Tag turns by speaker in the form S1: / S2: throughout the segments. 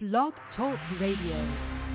S1: Blog Talk Radio.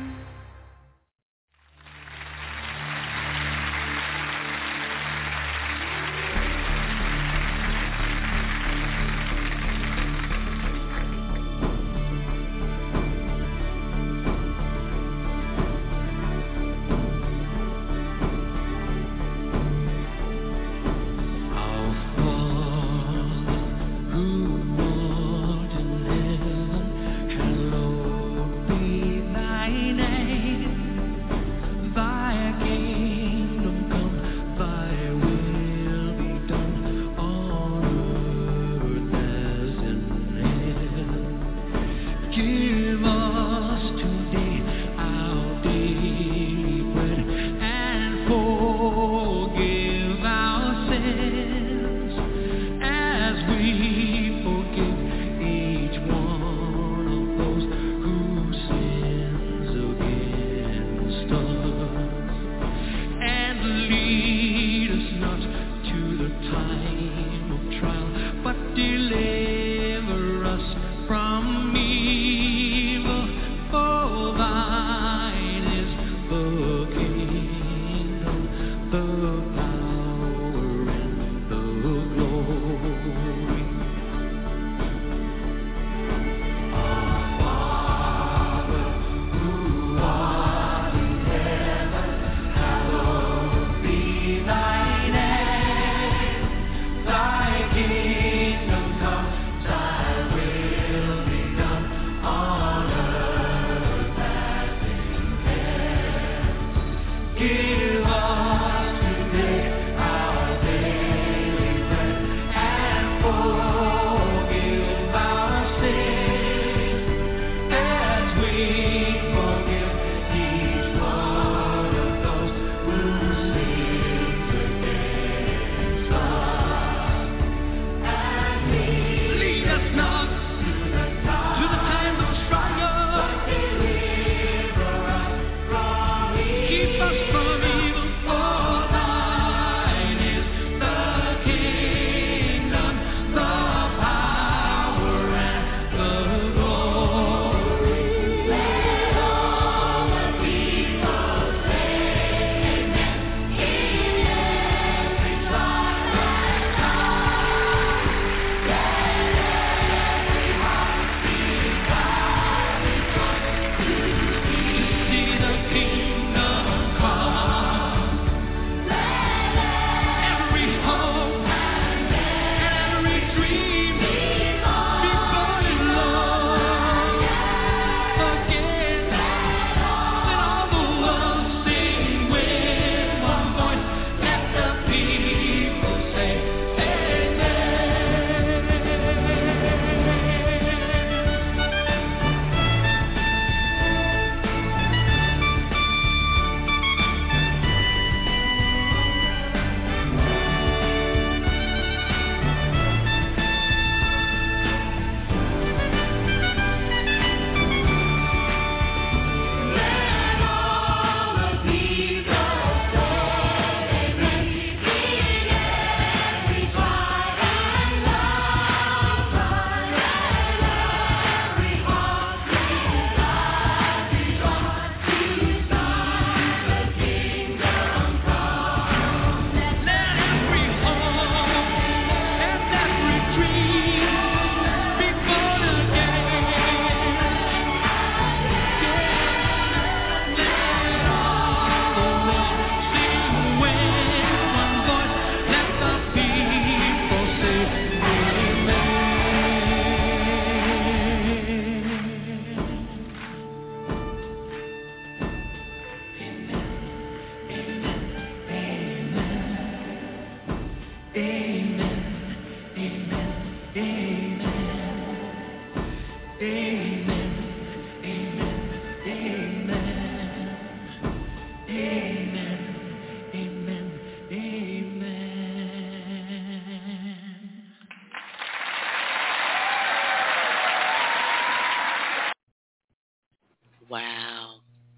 S2: Wow.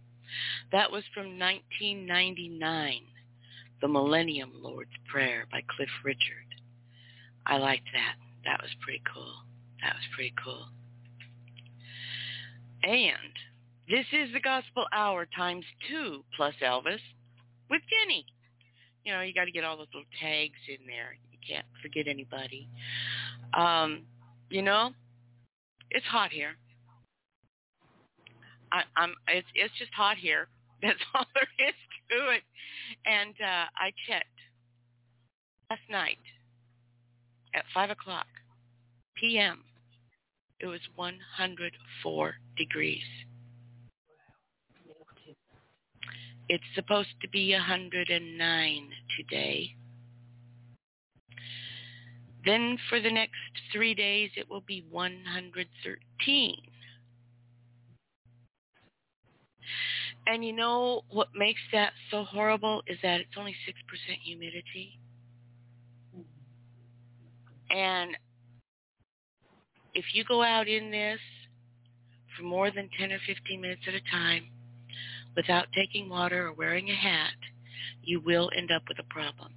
S2: That was from 1999, The Millennium Lord's Prayer by Cliff Richard. I liked that. That was pretty cool. And this is the Gospel Hour times 2 plus Elvis with Jenny. You know, you got to get all those little tags in there. You can't forget anybody. You know, it's hot here. It's just hot here. That's all there is to it. And I checked last night at 5 o'clock p.m. It was 104 degrees. It's supposed to be 109 today. Then for the next 3 days, it will be 113. And you know what makes that so horrible is that it's only 6% humidity. And if you go out in this for more than 10 or 15 minutes at a time without taking water or wearing a hat, you will end up with a problem.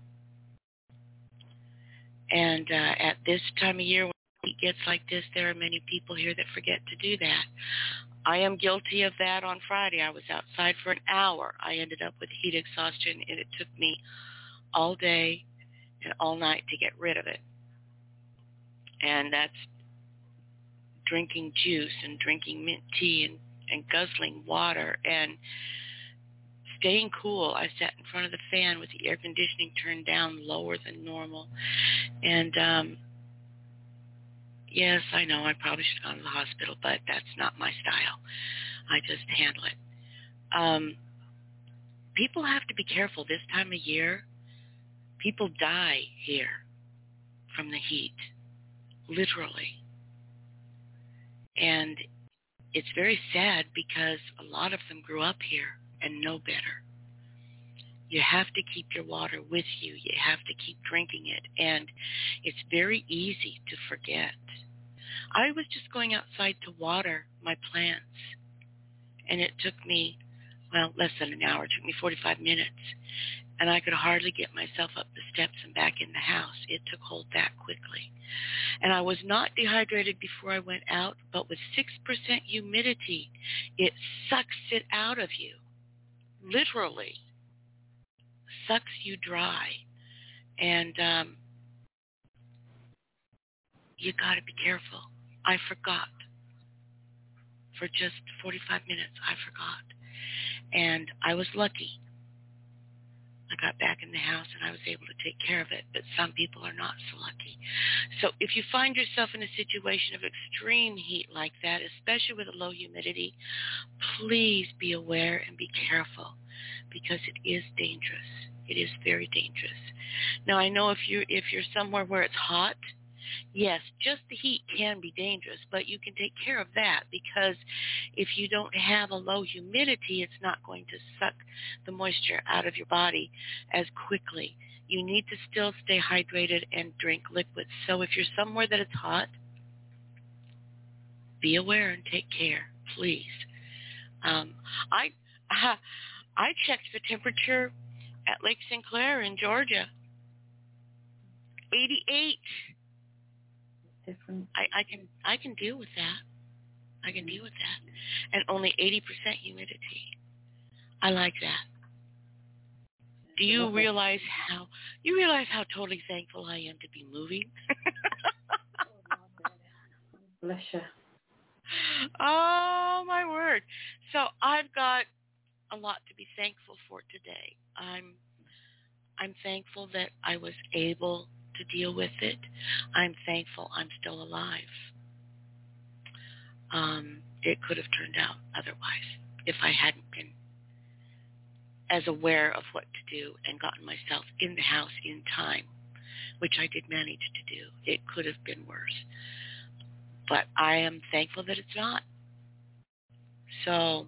S2: And at this time of year, when it gets like this, there are many people here that forget to do that. I am guilty of that on Friday. I was outside for an hour. I ended up with heat exhaustion, and it took me all day and all night to get rid of it. And that's drinking juice and drinking mint tea and guzzling water and staying cool. I sat in front of the fan with the air conditioning turned down lower than normal. And yes, I know I probably should have gone to the hospital, but that's not my style. I just handle it. People have to be careful this time of year. People die here from the heat, literally. And it's very sad because a lot of them grew up here and know better. You have to keep your water with you. You have to keep drinking it. And it's very easy to forget. I was just going outside to water my plants, and it took me, less than an hour. It took me 45 minutes, and I could hardly get myself up the steps and back in the house. It took hold that quickly. And I was not dehydrated before I went out, but with 6% humidity, it sucks it out of you, literally sucks you dry. And you got to be careful. I forgot. For just 45 minutes, I forgot. And I was lucky. I got back in the house and I was able to take care of it, but some people are not so lucky. So if you find yourself in a situation of extreme heat like that, especially with a low humidity, please be aware and be careful because it is dangerous. It is very dangerous. Now, I know if you're somewhere where it's hot, yes, just the heat can be dangerous, but you can take care of that because if you don't have a low humidity, it's not going to suck the moisture out of your body as quickly. You need to still stay hydrated and drink liquids. So if you're somewhere that it's hot, be aware and take care, please. I checked the temperature at Lake St. Clair in Georgia. 88.
S1: Different.
S2: I can deal with that. I can deal with that. And only 80% humidity. I like that. Do you realize how totally thankful I am to be moving?
S1: Bless you.
S2: Oh my word. So I've got a lot to be thankful for today. I'm thankful that I was able to deal with it. I'm thankful I'm still alive. It could have turned out otherwise if I hadn't been as aware of what to do and gotten myself in the house in time, which I did manage to do. It could have been worse. But I am thankful that it's not. So,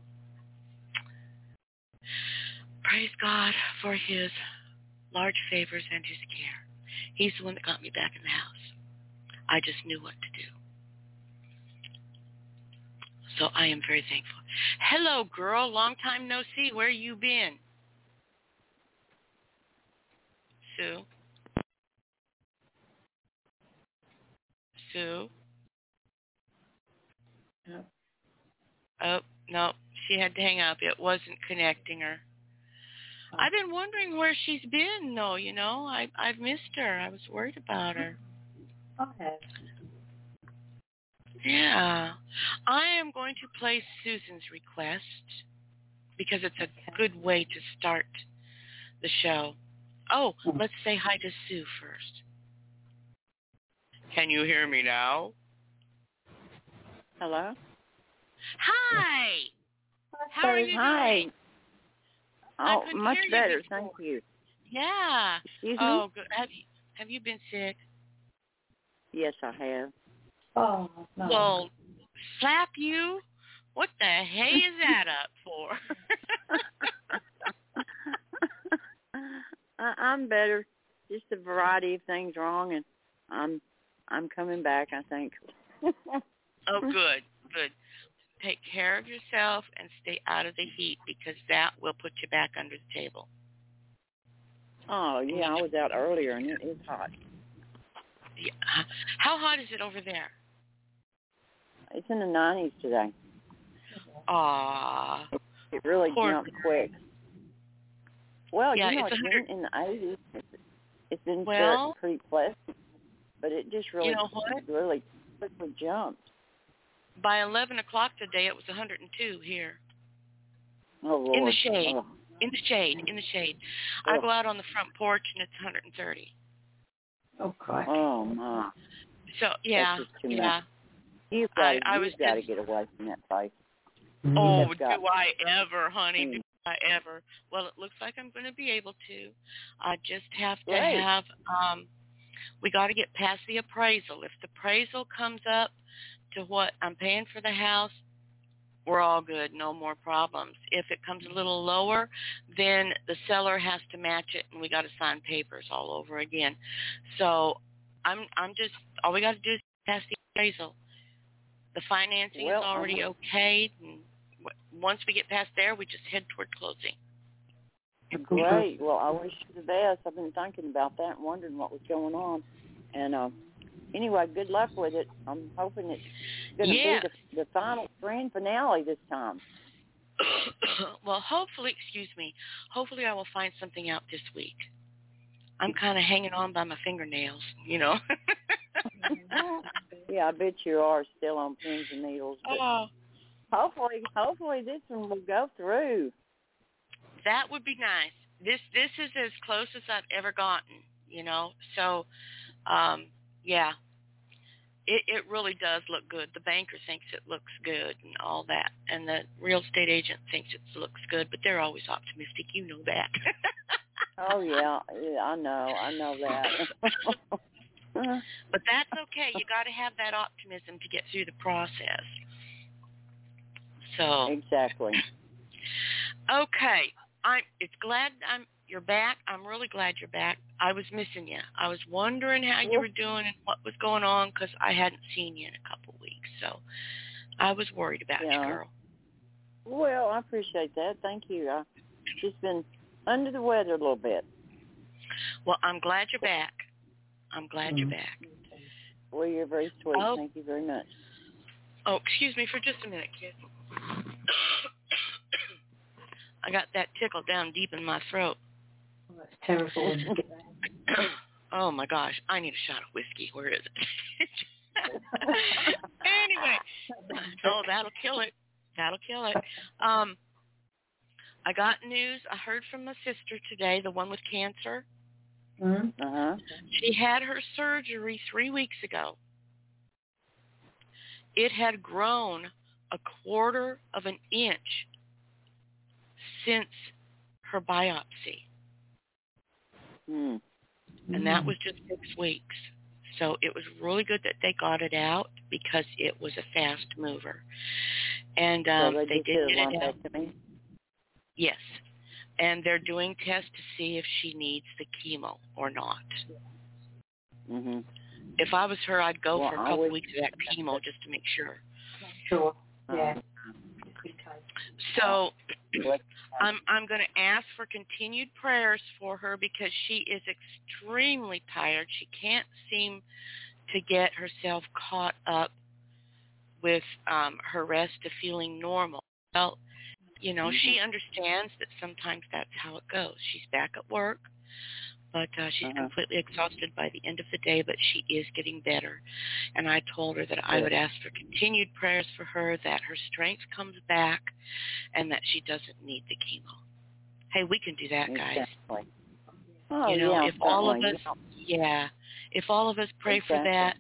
S2: praise God for his large favors and his care. He's the one that got me back in the house. I just knew what to do. So I am very thankful. Hello, girl. Long time no see. Where you been? Sue? Sue?
S1: Yep.
S2: Oh, no, she had to hang up. It wasn't connecting her.
S1: Oh.
S2: I've been wondering where she's been, though, you know. I've missed her. I was worried about her.
S1: Okay.
S2: Yeah. I am going to play Susan's request because it's a good way to start the show. Oh, let's say hi to Sue first. Can you hear me now?
S3: Hello?
S2: Hi. How are you doing?
S3: Oh, much better, thank you.
S2: Yeah.
S3: Excuse me?
S2: Oh, good. Have you been sick?
S3: Yes, I have.
S1: Oh, no.
S2: Well, slap you? What the hey is that up for?
S3: I'm better. Just a variety of things wrong, and I'm coming back, I think.
S2: Oh, good. Take care of yourself and stay out of the heat because that will put you back under the table.
S3: Oh, yeah, I was out earlier, and it is hot.
S2: Yeah. How hot is it over there?
S3: It's in the 90s today.
S2: Aw.
S3: It really
S2: Poor
S3: jumped
S2: girl.
S3: quick. Well,
S2: Yeah,
S3: you know,
S2: it's
S3: it's been in the 80s. It's been pretty pleasant, but it just really,
S2: you know what?
S3: really quickly jumped.
S2: By 11 o'clock today, it was 102 here.
S3: Oh, Lord.
S2: In the shade.
S3: Oh.
S2: In the shade. I go out on the front porch, and it's 130.
S1: Oh, God.
S3: Oh, my.
S2: So, yeah,
S3: That's just too
S2: yeah.
S3: much. You've got to get away from that place.
S2: Oh, do I ever, honey, do I ever. Well, it looks like I'm going to be able to. I just have to have, we got to get past the appraisal. If the appraisal comes up to what I'm paying for the house, we're all good, no more problems. If it comes a little lower, then the seller has to match it, and we got to sign papers all over again. So I'm just, all we got to do is pass the appraisal. The financing is already okayed, and once we get past there, we just head toward closing.
S3: Great. Well, I wish you the best. I've been thinking about that and wondering what was going on. And anyway, good luck with it. I'm hoping it's going to be the final grand finale this time.
S2: Well, hopefully I will find something out this week. I'm kind of hanging on by my fingernails, you know.
S3: Yeah, I bet you are still on pins and needles. But hopefully this one will go through.
S2: That would be nice. This is as close as I've ever gotten, you know. So, yeah, it really does look good. The banker thinks it looks good and all that, and the real estate agent thinks it looks good, but they're always optimistic. You know that.
S3: Oh, yeah, I know that.
S2: But that's okay. You got to have that optimism to get through the process. So
S3: exactly.
S2: Okay, you're back. I'm really glad you're back. I was missing you. I was wondering how you were doing and what was going on because I hadn't seen you in a couple of weeks. So I was worried about you, girl.
S3: Well, I appreciate that. Thank you. I've just been under the weather a little bit.
S2: Well, I'm glad you're back. You're back.
S3: Well, you're very sweet. Thank you very much.
S2: Oh, excuse me for just a minute, kid. I got that tickle down deep in my throat.
S1: Oh, that's terrible.
S2: Oh, my gosh. I need a shot of whiskey. Where is it? Anyway. Oh, that'll kill it. I got news. I heard from my sister today, the one with cancer.
S1: Mm-hmm.
S2: She had her surgery 3 weeks ago. It had grown a quarter of an inch since her biopsy. And that was just 6 weeks. So it was really good that they got it out because it was a fast mover. And they did get it out. Yes. And they're doing tests to see if she needs the chemo or not.
S3: Mm-hmm.
S2: If I was her, I'd go for a couple weeks of that chemo just to make sure.
S1: Sure. Yeah.
S2: So I'm going to ask for continued prayers for her because she is extremely tired. She can't seem to get herself caught up with her rest to feeling normal. Well, you know, she understands that sometimes that's how it goes. She's back at work, but she's completely exhausted by the end of the day, but she is getting better. And I told her that I would ask for continued prayers for her, that her strength comes back, and that she doesn't need the chemo. Hey, we can do that, guys.
S3: Exactly. Oh,
S2: you know,
S3: yeah,
S2: if all of us, if all of us pray for that,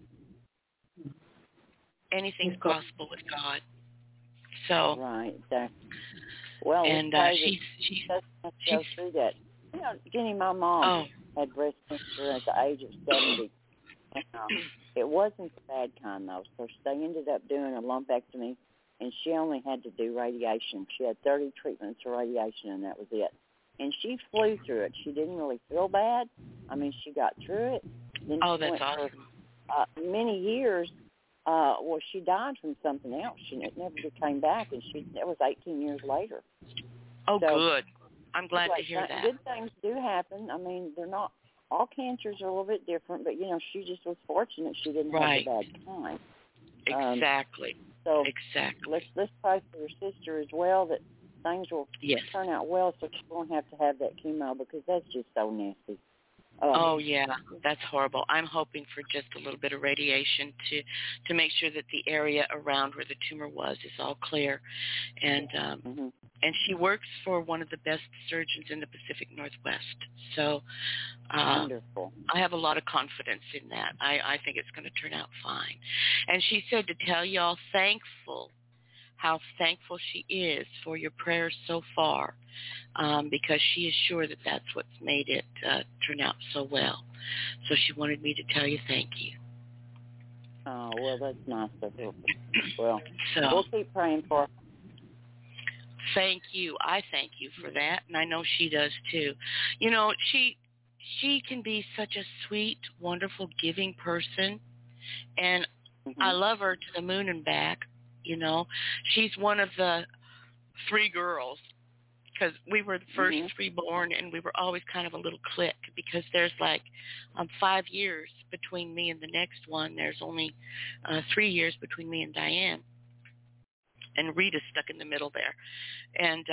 S2: anything's possible with God. So
S3: right, exactly. Well,
S2: and she's
S3: go through that. You know, Jenny, my mom had breast cancer at the age of 70. And, it wasn't the bad kind though, so they ended up doing a lumpectomy, and she only had to do radiation. She had 30 treatments of radiation, and that was it. And she flew through it. She didn't really feel bad. I mean, she got through it. Then she
S2: that's
S3: went
S2: awesome.
S3: For many years. Well, she died from something else. It never came back, and that was 18 years later.
S2: Oh,
S3: so,
S2: good. I'm glad to hear that.
S3: Good things do happen. I mean, they're not all cancers are a little bit different, but you know, she just was fortunate she didn't have a bad time.
S2: Exactly.
S3: So
S2: exactly.
S3: Let's pray for your sister as well that things will turn out well, so she won't have to have that chemo, because that's just so nasty.
S2: Oh, yeah, that's horrible. I'm hoping for just a little bit of radiation to make sure that the area around where the tumor was is all clear. And and she works for one of the best surgeons in the Pacific Northwest. So
S3: wonderful.
S2: I have a lot of confidence in that. I think it's going to turn out fine. And she said to tell y'all how thankful she is for your prayers so far, because she is sure that that's what's made it turn out so well. So she wanted me to tell you thank you.
S3: Oh, well, that's nice of her. Well,
S2: so,
S3: we'll keep praying for her.
S2: Thank you. I thank you for that, and I know she does too. You know, she can be such a sweet, wonderful, giving person, and I love her to the moon and back. You know, she's one of the 3 girls, because we were the first 3 born, and we were always kind of a little clique, because there's like 5 years between me and the next one. There's only 3 years between me and Diane, and Rita's stuck in the middle there. And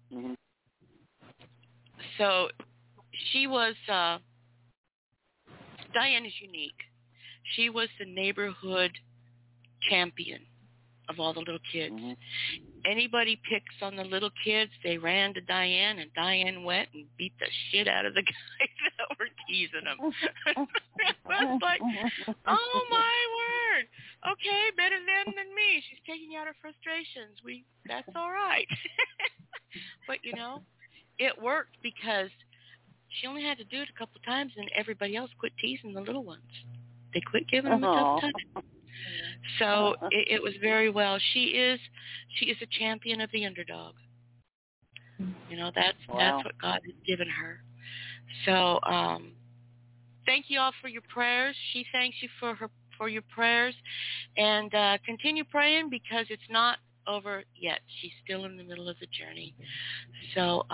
S2: so she was, Diane is unique. She was the neighborhood champion of all the little kids. Anybody picks on the little kids, they ran to Diane, and Diane went and beat the shit out of the guys that were teasing them. It was like, oh my word, okay, better than me. She's taking out her frustrations. That's all right. But you know, it worked, because she only had to do it a couple of times, and everybody else quit teasing the little ones. They quit giving them a tough time. So it was very well. She is a champion of the underdog. You know, that's what God has given her. So thank you all for your prayers. She thanks you for your prayers, and continue praying, because it's not over yet. She's still in the middle of the journey. So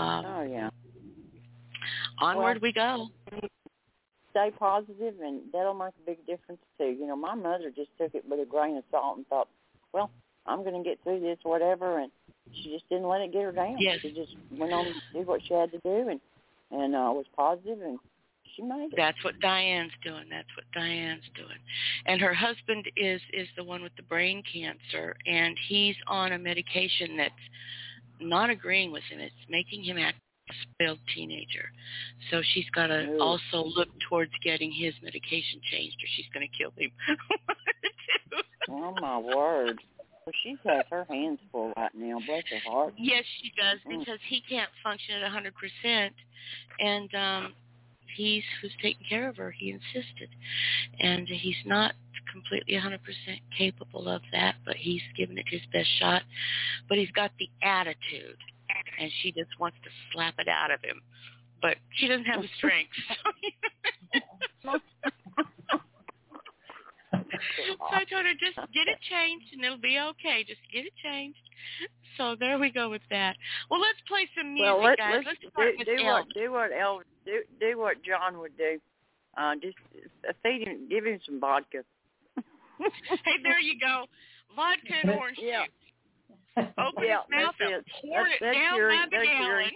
S2: onward we go.
S3: Stay positive, and that'll make a big difference too. You know, my mother just took it with a grain of salt and thought, well, I'm going to get through this, whatever, and she just didn't let it get her down.
S2: Yes.
S3: She just went on to do what she had to do, and was positive, and she made it.
S2: That's what Diane's doing. And her husband is the one with the brain cancer, and he's on a medication that's not agreeing with him. It's making him act like a spoiled teenager. So she's got to also look towards getting his medication changed, or she's going to kill him.
S3: Oh, my word. Well, she has her hands full right now. Bless her heart.
S2: Yes, she does, because he can't function at 100%, and he's who's taking care of her. He insisted, and he's not completely 100% capable of that, but he's given it his best shot. But he's got the attitude, and she just wants to slap it out of him, but she doesn't have the strength. So I told her, just get it changed and it'll be okay. Just get it changed. So there we go with that. Well, let's play some music, guys. Let's start with Elle.
S3: Do what John would do. Just feed him, give him some vodka.
S2: Hey, there you go. vodka and orange juice. Open his mouth and pour it down by the gallon.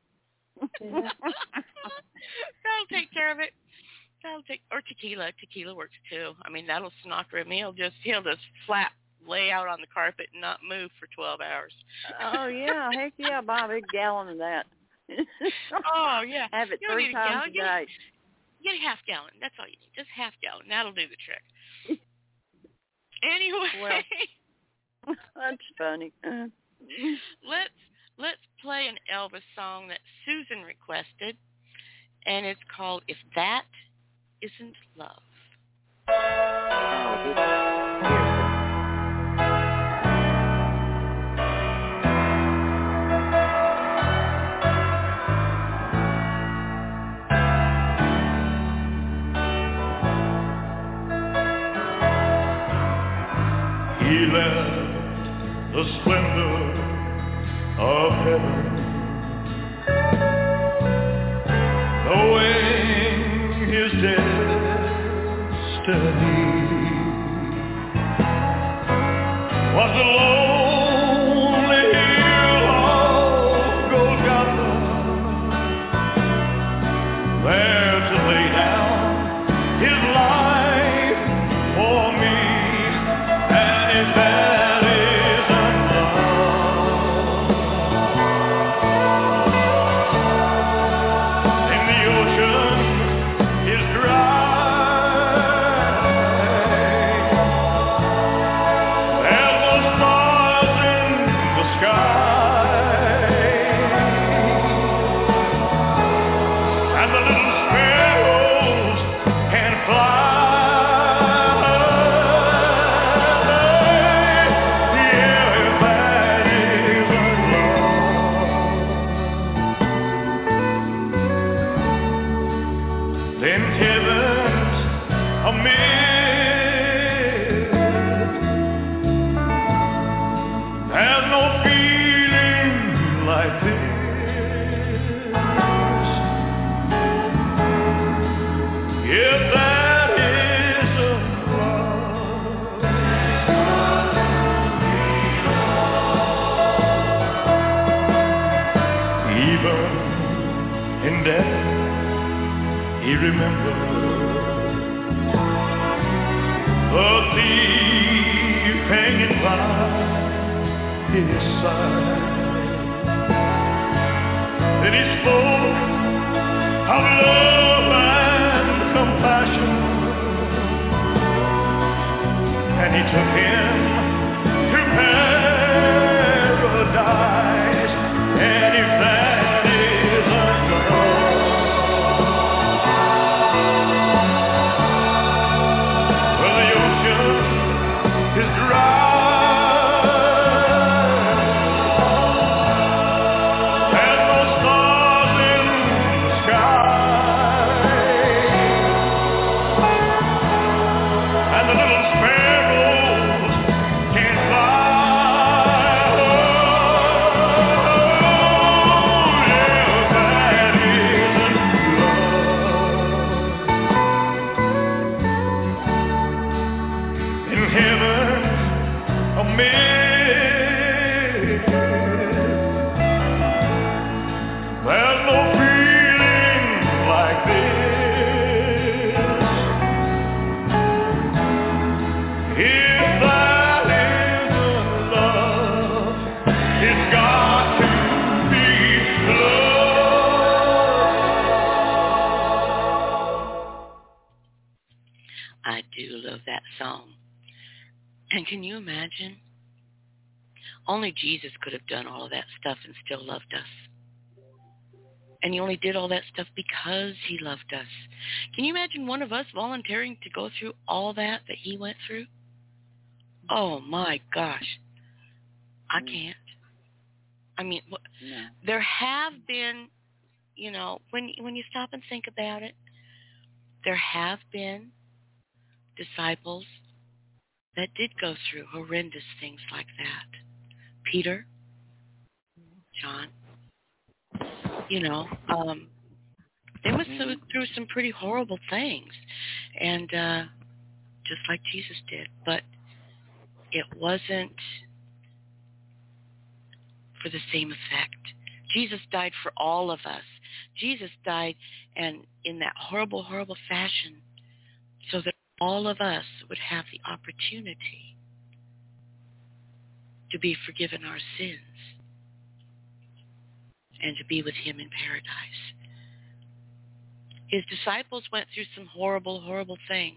S2: That'll take care of it. Or tequila. Tequila works too. I mean, that'll snoccer him. He'll just flat lay out on the carpet and not move for 12 hours.
S3: Oh yeah, heck yeah, buy a big gallon of that.
S2: Oh yeah.
S3: Have it 3 times a day.
S2: Get a half gallon. That's all you need. Just half gallon. That'll do the trick. Anyway.
S3: Well, that's funny.
S2: Let's play an Elvis song that Susan requested, and it's called "If That Isn't Love."
S4: He left the splendor of heaven, knowing his destiny was a lonely hill of Golgotha, there to lay down his life for me. And if that isn't love, and the ocean is dry, there's no stars in the sky, and the little sparrows can't fly. He remembered the thief hanging by his side. Then he spoke of love and compassion, and he took him to paradise. And if that isn't love, is dry. There's no stars in the sky, and the little sparrows can't fly. Oh, yeah, that isn't love. In heaven, a myth. There's no feeling like this. If that isn't love, it's got to be love.
S2: I do love that song. And can you imagine? Only Jesus could have done all of that stuff and still loved us. And he only did all that stuff because he loved us. Can you imagine one of us volunteering to go through all that he went through? Oh, my gosh. I can't. I mean, there have been, when you stop and think about it, there have been disciples that did go through horrendous things like that. Peter, John, they went through some pretty horrible things, and just like Jesus did. But it wasn't for the same effect. Jesus died for all of us. Jesus died and in that horrible, horrible fashion so that all of us would have the opportunity to be forgiven our sins and to be with him in paradise. His disciples went through some horrible, horrible things.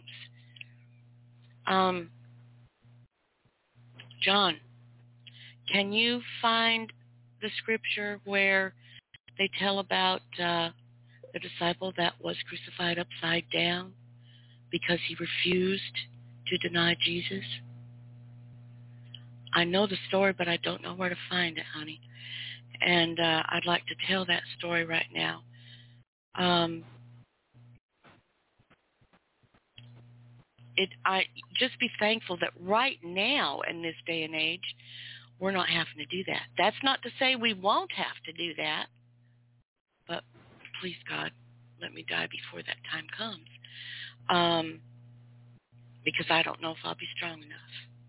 S2: John, can you find the scripture where they tell about the disciple that was crucified upside down because he refused to deny Jesus? I know the story, but I don't know where to find it, honey. And I'd like to tell that story right now. I just be thankful that right now in this day and age, we're not having to do that. That's not to say we won't have to do that, but please, God, let me die before that time comes, because I don't know if I'll be strong enough.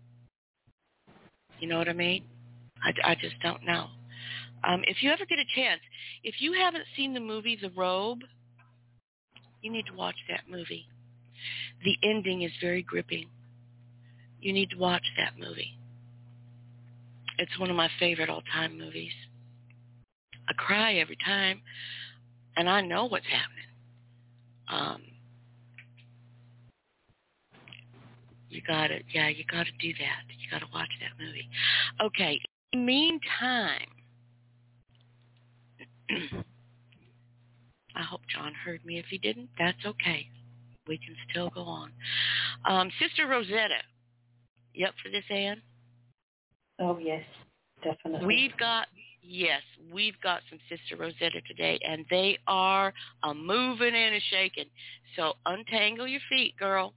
S2: You know what I mean? I just don't know. If you ever get a chance, if you haven't seen the movie The Robe, you need to watch that movie. The ending is very gripping. You need to watch that movie. It's one of my favorite all-time movies. I cry every time, and I know what's happening. You gotta do that. You gotta watch that movie. Okay. In the meantime, I hope John heard me. If he didn't, that's okay. We can still go on. Sister Rosetta, you up for this, Ann?
S1: Oh, yes, definitely.
S2: We've got some Sister Rosetta today, and they are a-moving and a-shaking. So untangle your feet, girl.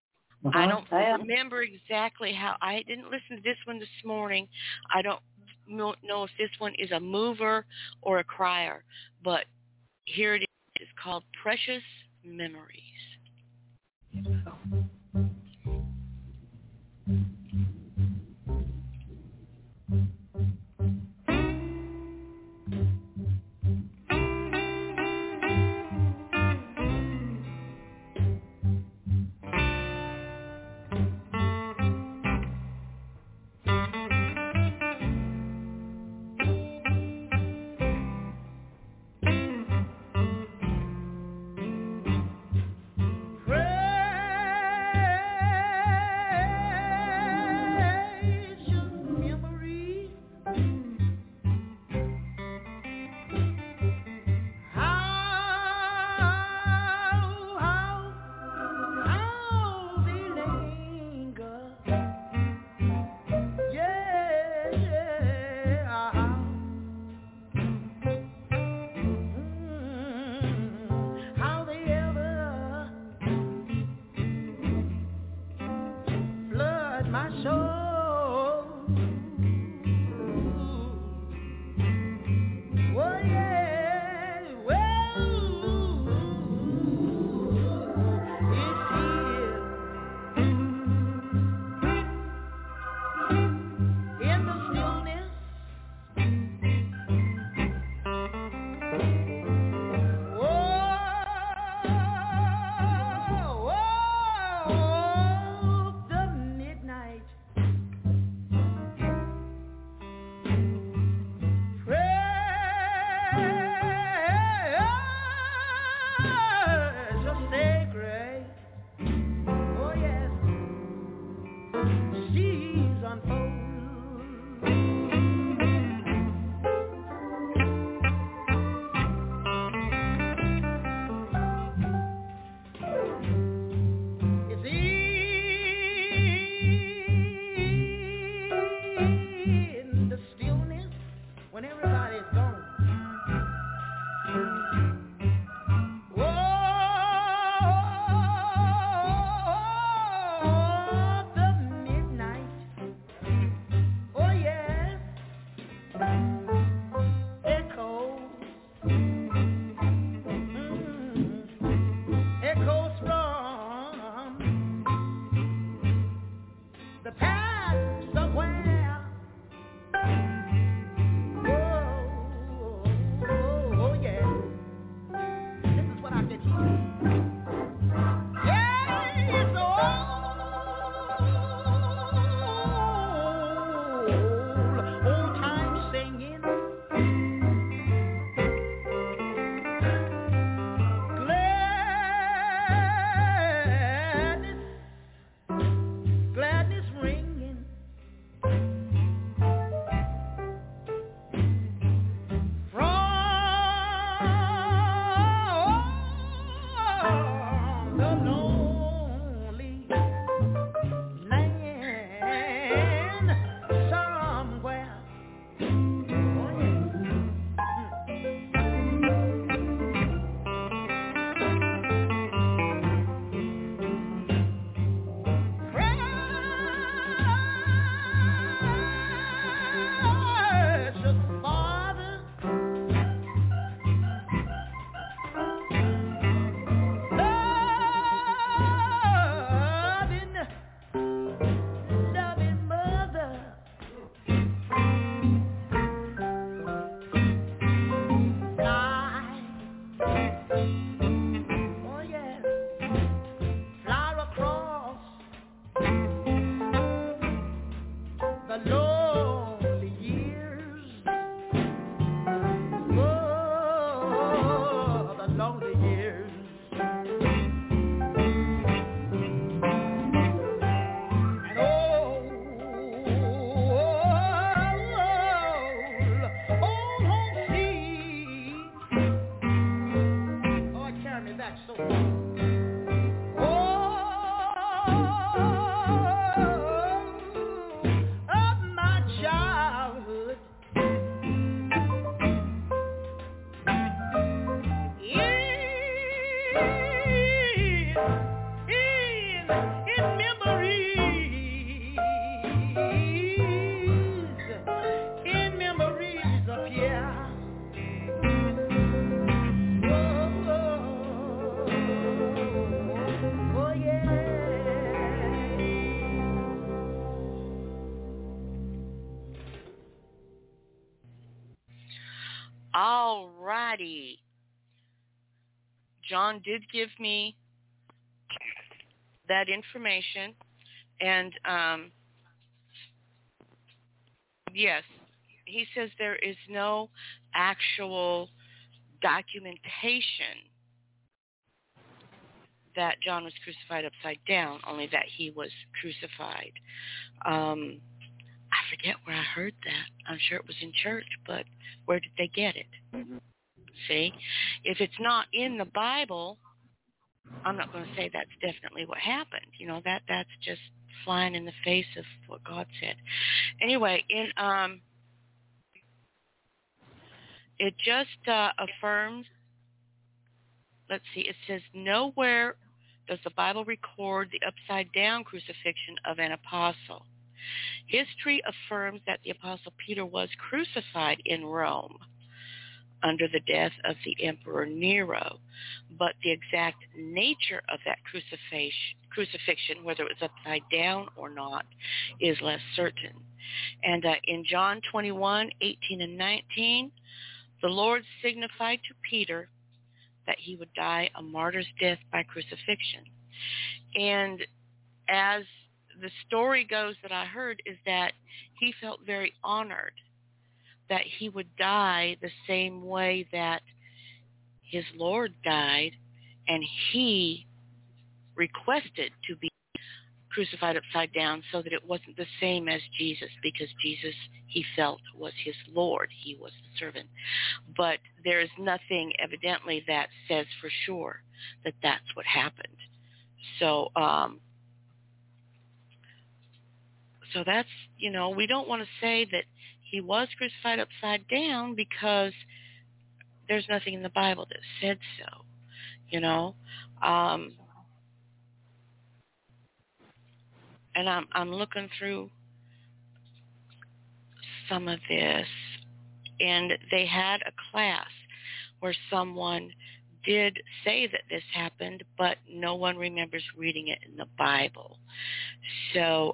S2: I don't remember exactly how. I didn't listen to this one this morning. I don't know if this one is a mover or a crier, but here it is. It's called Precious Memories.
S5: The past
S2: All righty. John did give me that information, and yes, he says there is no actual documentation that John was crucified upside down, only that he was crucified. I forget where I heard that. I'm sure it was in church, but where did they get it?
S3: Mm-hmm.
S2: See? If it's not in the Bible, I'm not going to say that's definitely what happened. You know, that's just flying in the face of what God said. Anyway, it just affirms, let's see, it says, nowhere does the Bible record the upside-down crucifixion of an apostle. History affirms that the Apostle Peter was crucified in Rome under the death of the Emperor Nero, but the exact nature of that crucifixion, whether it was upside down or not, is less certain. And in John 21:18 and 19, the Lord signified to Peter that he would die a martyr's death by crucifixion. And as the story goes that I heard, is that he felt very honored that he would die the same way that his Lord died, and he requested to be crucified upside down so that it wasn't the same as Jesus, because Jesus, he felt, was his Lord. He was the servant. But there is nothing evidently that says for sure that that's what happened. So that's, you know, we don't want to say that he was crucified upside down because there's nothing in the Bible that said so, you know. And I'm looking through some of this, and they had a class where someone did say that this happened, but no one remembers reading it in the Bible. So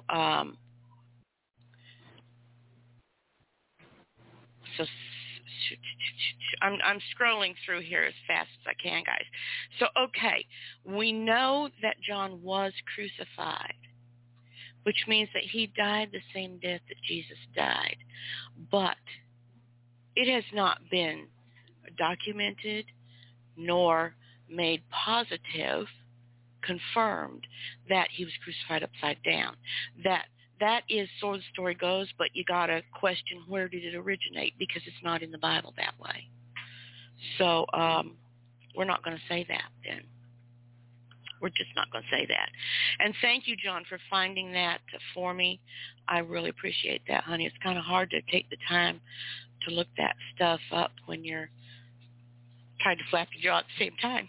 S2: I'm scrolling through here as fast as I can, guys. So, okay, we know that John was crucified, which means that he died the same death that Jesus died. But it has not been documented nor made positive, confirmed, that he was crucified upside down. That is, so the story goes, but you got to question, where did it originate, because it's not in the Bible that way. So we're not going to say that then. We're just not going to say that. And thank you, John, for finding that for me. I really appreciate that, honey. It's kind of hard to take the time to look that stuff up when you're trying to flap your jaw at the same time.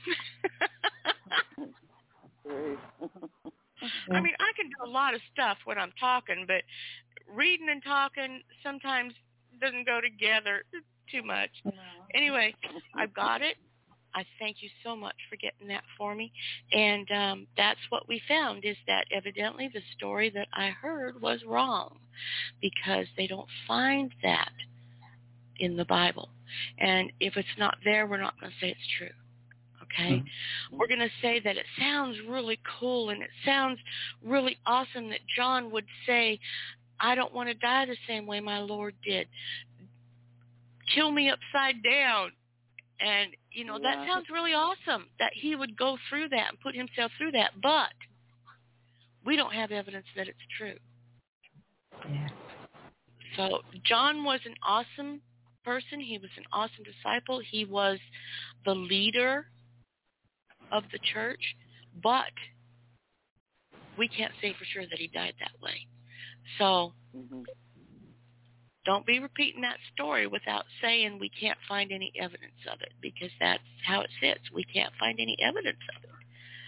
S2: I mean, I can do a lot of stuff when I'm talking, but reading and talking sometimes doesn't go together too much. Anyway, I've got it. I thank you so much for getting that for me. And that's what we found, is that evidently the story that I heard was wrong, because they don't find that in the Bible. And if it's not there, we're not going to say it's true. Okay? Mm-hmm. We're going to say that it sounds really cool and it sounds really awesome that John would say, I don't want to die the same way my Lord did. Kill me upside down. And, you know, that sounds really awesome that he would go through that and put himself through that. But we don't have evidence that it's true. Yeah. So John was an awesome person. He was an awesome disciple. He was the leader of the church. But we can't say for sure that he died that way. So don't be repeating that story without saying we can't find any evidence of it, because that's how it sits. We can't find any evidence of it.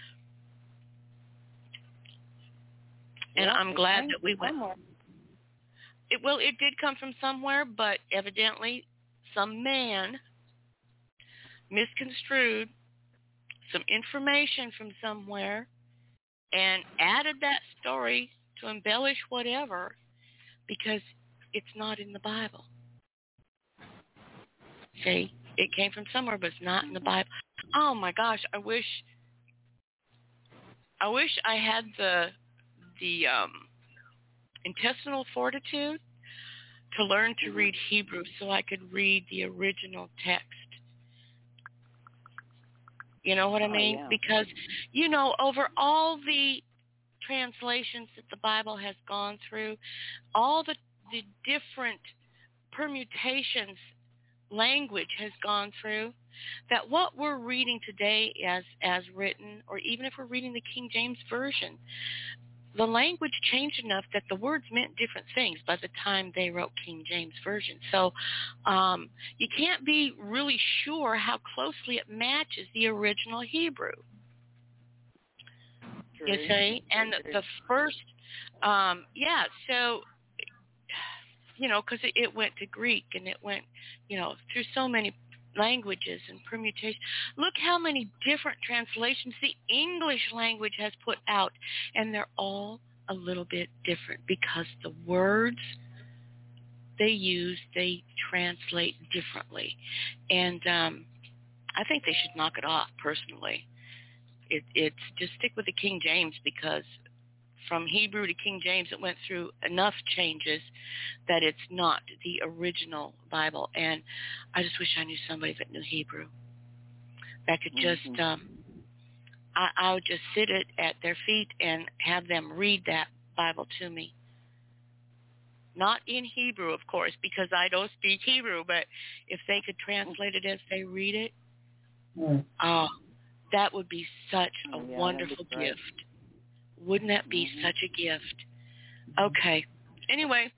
S2: And I'm glad that we went. It did come from somewhere, but evidently some man misconstrued some information from somewhere and added that story to embellish whatever, because it's not in the Bible. See, it came from somewhere, but it's not in the Bible. Oh my gosh, I wish I had the intestinal fortitude to learn to read Hebrew so I could read the original text. You know what I mean?
S3: Yeah.
S2: Because, over all the translations that the Bible has gone through, all the different permutations language has gone through, that what we're reading today as written, or even if we're reading the King James Version, the language changed enough that the words meant different things by the time they wrote King James Version. So you can't be really sure how closely it matches the original Hebrew.
S3: True.
S2: You see? And the first, so, because it went to Greek and it went, through so many languages and permutations. Look how many different translations the English language has put out, and they're all a little bit different because the words they use, they translate differently. And I think they should knock it off, personally. It's just stick with the King James, because from Hebrew to King James, it went through enough changes that it's not the original Bible. And I just wish I knew somebody that knew Hebrew that could just, I would just sit at their feet and have them read that Bible to me. Not in Hebrew, of course, because I don't speak Hebrew, but if they could translate it as they read it, that would be such a wonderful gift. Wouldn't that be such a gift? Okay. Anyway,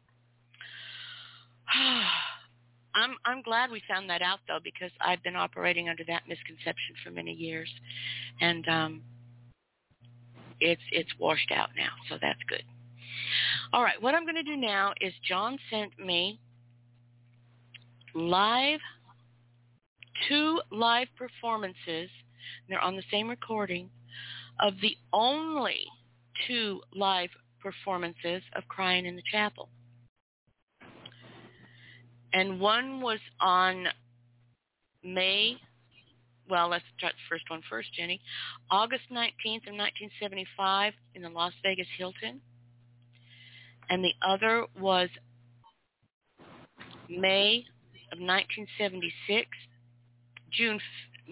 S2: I'm glad we found that out, though, because I've been operating under that misconception for many years, and it's washed out now, so that's good. All right, what I'm going to do now is John sent me two live performances. They're on the same recording of the only two live performances of Crying in the Chapel. And one was on let's start the first one first, Jenny. August 19th of 1975 in the Las Vegas Hilton. And the other was May of 1976, June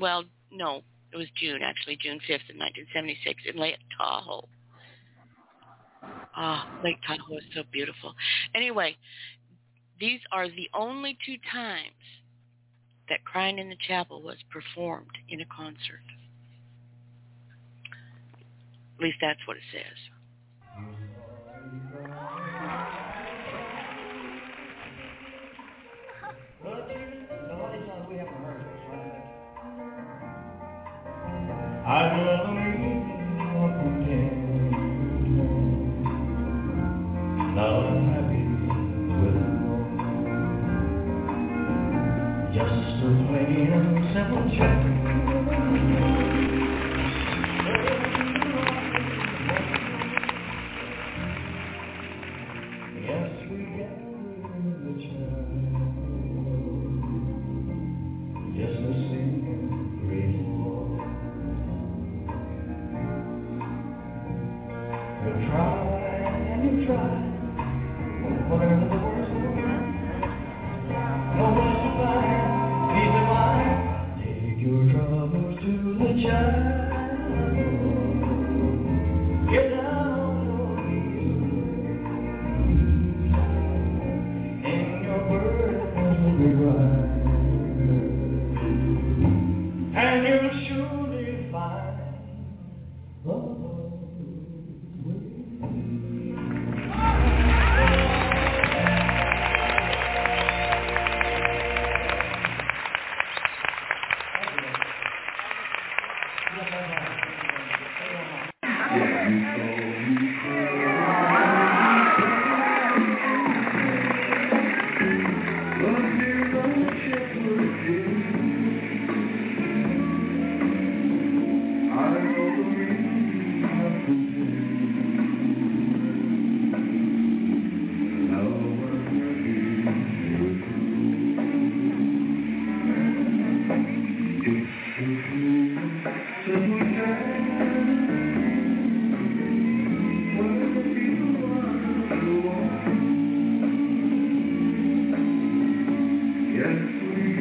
S2: 5th of 1976 in Lake Tahoe. Lake Tahoe is so beautiful. Anyway, these are the only two times that Crying in the Chapel was performed in a concert. At least that's what it says.
S4: I'd rather meet up again. Not unhappy with it. Just a plain and simple check. Yes, we get the chance. Just to see great war. You try and you try. Whatever the worst will be. No one's to find. Peace of mind. Take your troubles to the child.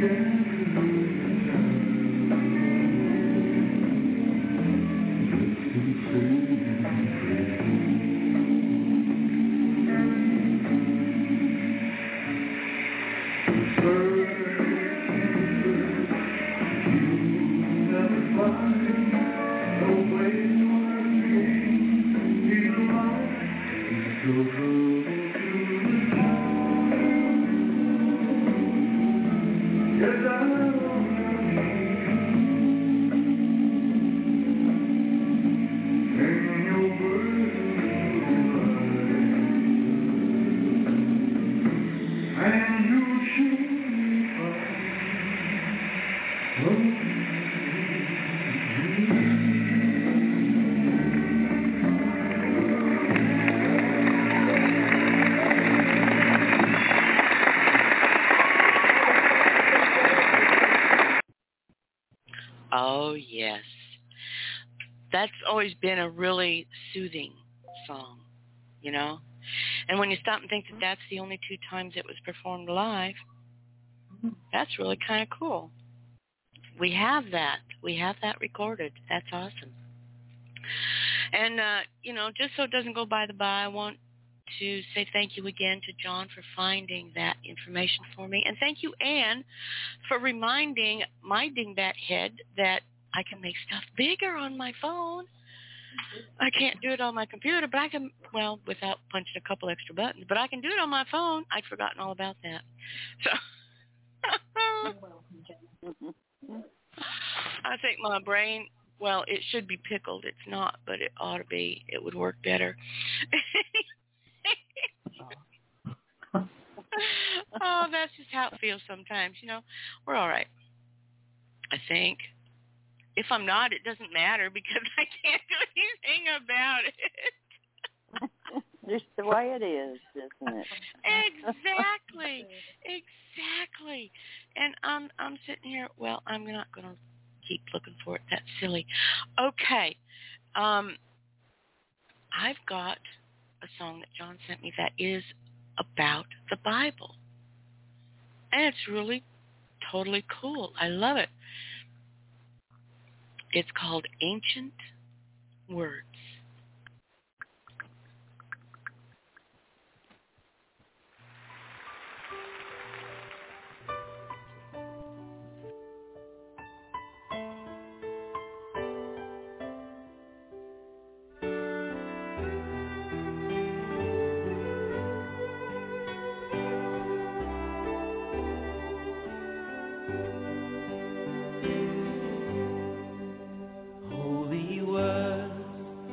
S2: Oh, yes. That's always been a really soothing song, you know? And when you stop and think that that's the only 2 times it was performed live, that's really kind of cool. We have that. We have that recorded. That's awesome. And, you know, just so it doesn't go by the by, I want to say thank you again to John for finding that information for me. And thank you, Anne, for reminding my dingbat head that I can make stuff bigger on my phone. I can't do it on my computer, but I can, well, without punching a couple extra buttons, but I can do it on my phone. I'd forgotten all about that. So I think my brain, well, it should be pickled. It's not, but it ought to be. It would work better. Oh, that's just how it feels sometimes, you know. We're all right, I think. If I'm not, it doesn't matter because I can't do anything about it.
S3: Just the way it is, isn't it?
S2: Exactly. Exactly. And I'm sitting here, well, I'm not going to keep looking for it. That's silly. Okay. I've got a song that John sent me that is about the Bible. And it's really totally cool. I love it. It's called Ancient Words.
S5: Holy words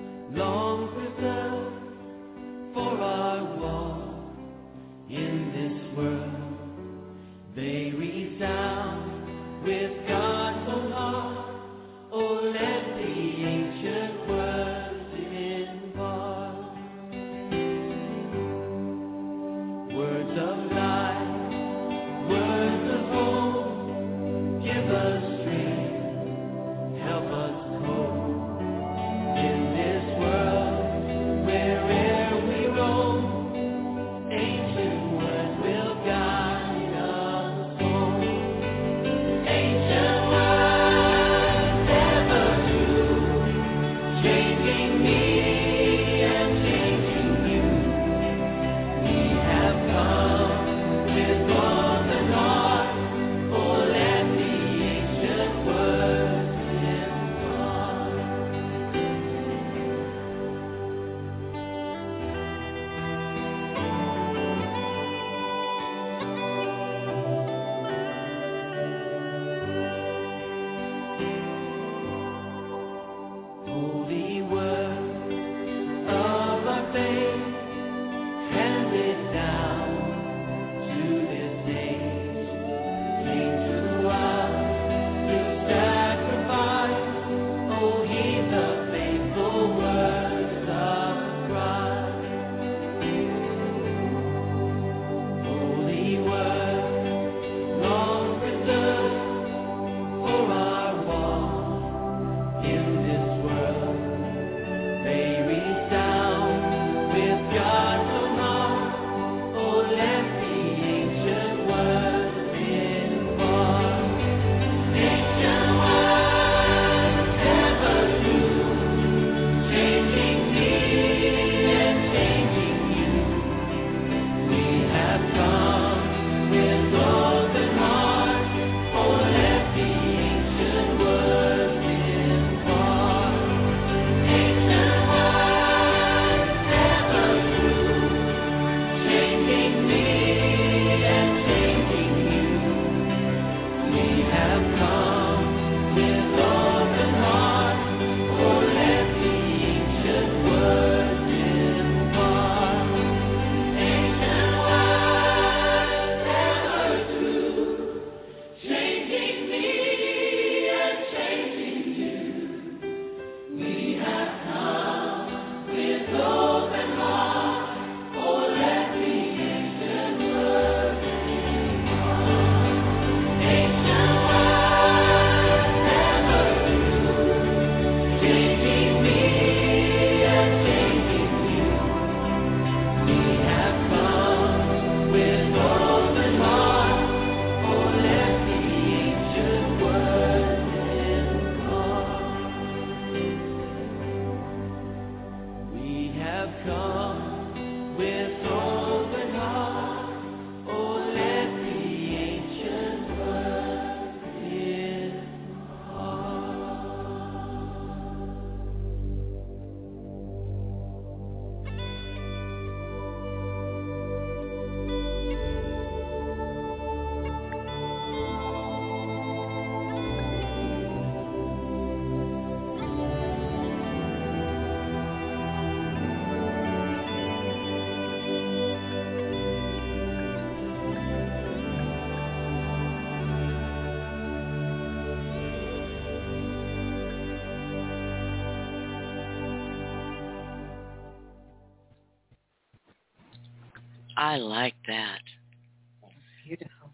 S2: I like that.
S1: Beautiful.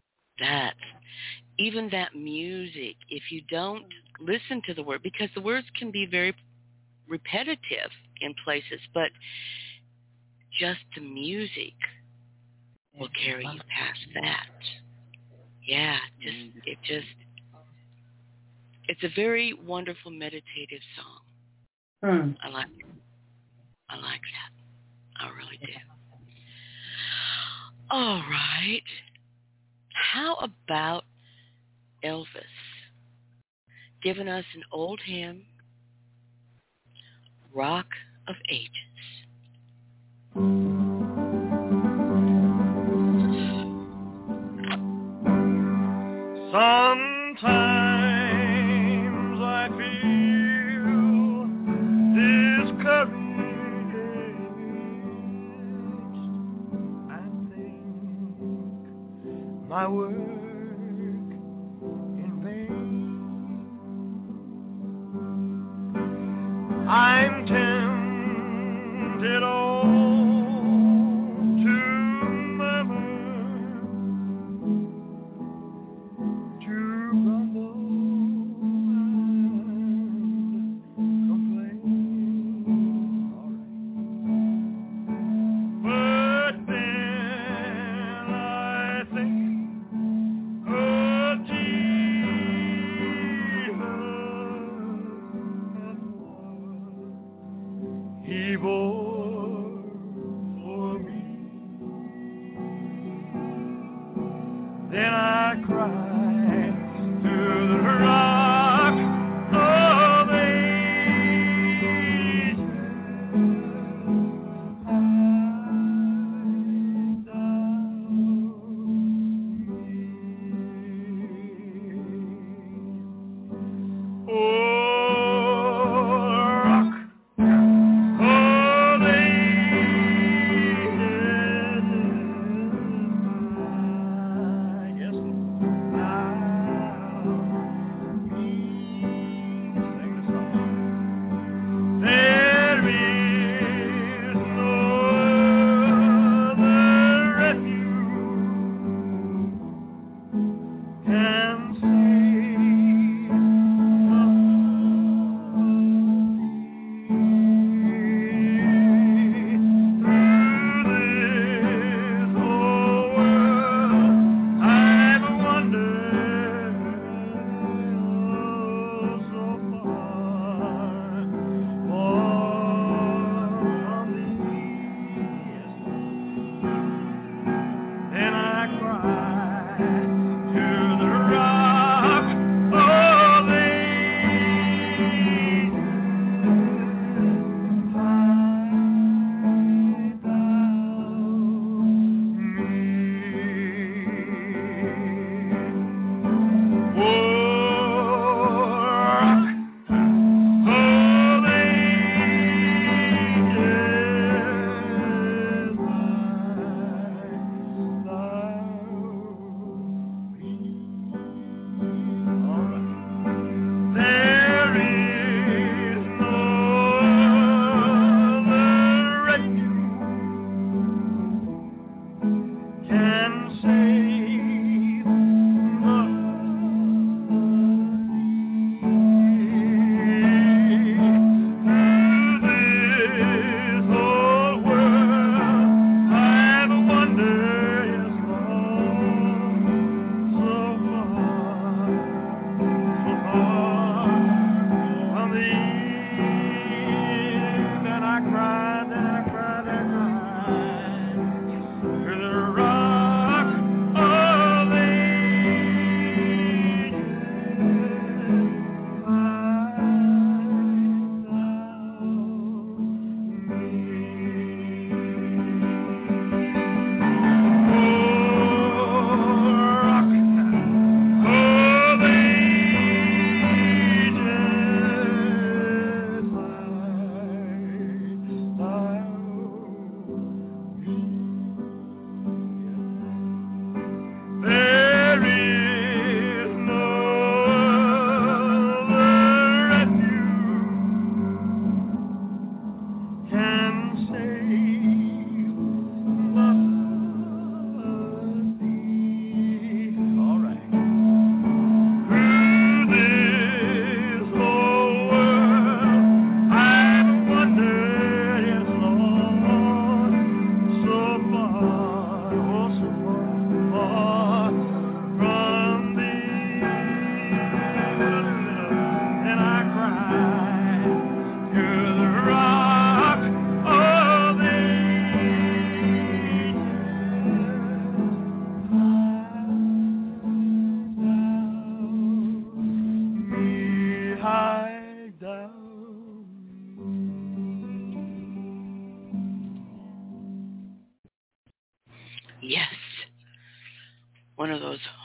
S2: Even that music, if you don't listen to the word, because the words can be very repetitive in places, but just the music will carry you past that. Yeah, it's a very wonderful meditative song. I like it. I like that. I really do. All right. How about Elvis giving us an old hymn, Rock of Ages?
S5: Sometimes I feel discouraged and think my work in vain. I'm tempted to murmur, to grumble and complain. But then I think of Jesus and what He bore for me. Then I cry to the Rock of Ages. Oh, Rock of Ages. Yes, there is no other refuge can save through this whole world. I've wandered so far from thee. And I cry to the Rock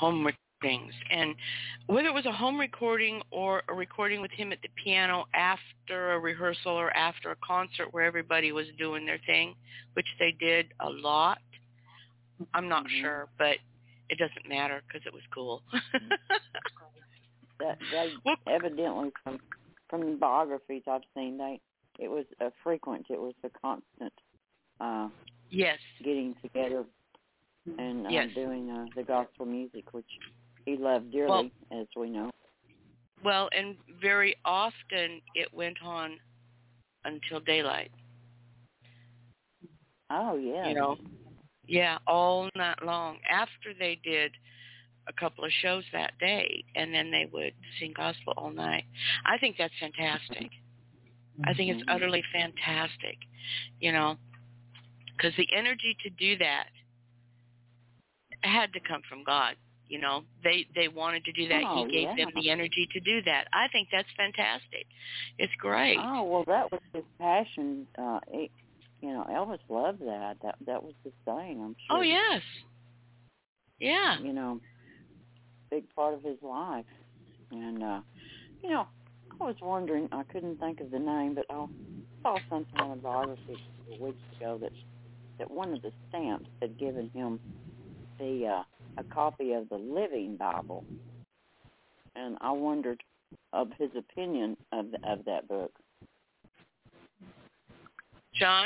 S2: home recordings. And whether it was a home recording or a recording with him at the piano after a rehearsal or after a concert where everybody was doing their thing, which they did a lot, I'm not sure, but it doesn't matter because it was cool.
S3: They evidently, from the biographies I've seen, it was a constant
S2: yes,
S3: getting together and doing the gospel music, which he loved dearly, as we know.
S2: Well, and very often it went on until daylight.
S3: Oh, yeah.
S2: Yeah, all night long. After they did a couple of shows that day, and then they would sing gospel all night. I think that's fantastic. I think it's utterly fantastic, because the energy to do that had to come from God. They wanted to do that.
S3: Oh,
S2: he gave them the energy to do that. I think that's fantastic. It's great.
S3: Oh, well, that was his passion. Elvis loved that. That was his thing, I'm sure.
S2: Oh, yes. Yeah.
S3: Big part of his life. And, I was wondering, I couldn't think of the name, but I saw something on a biography a few weeks ago that one of the stamps had given him a copy of the Living Bible. And I wondered of his opinion of that book.
S2: John?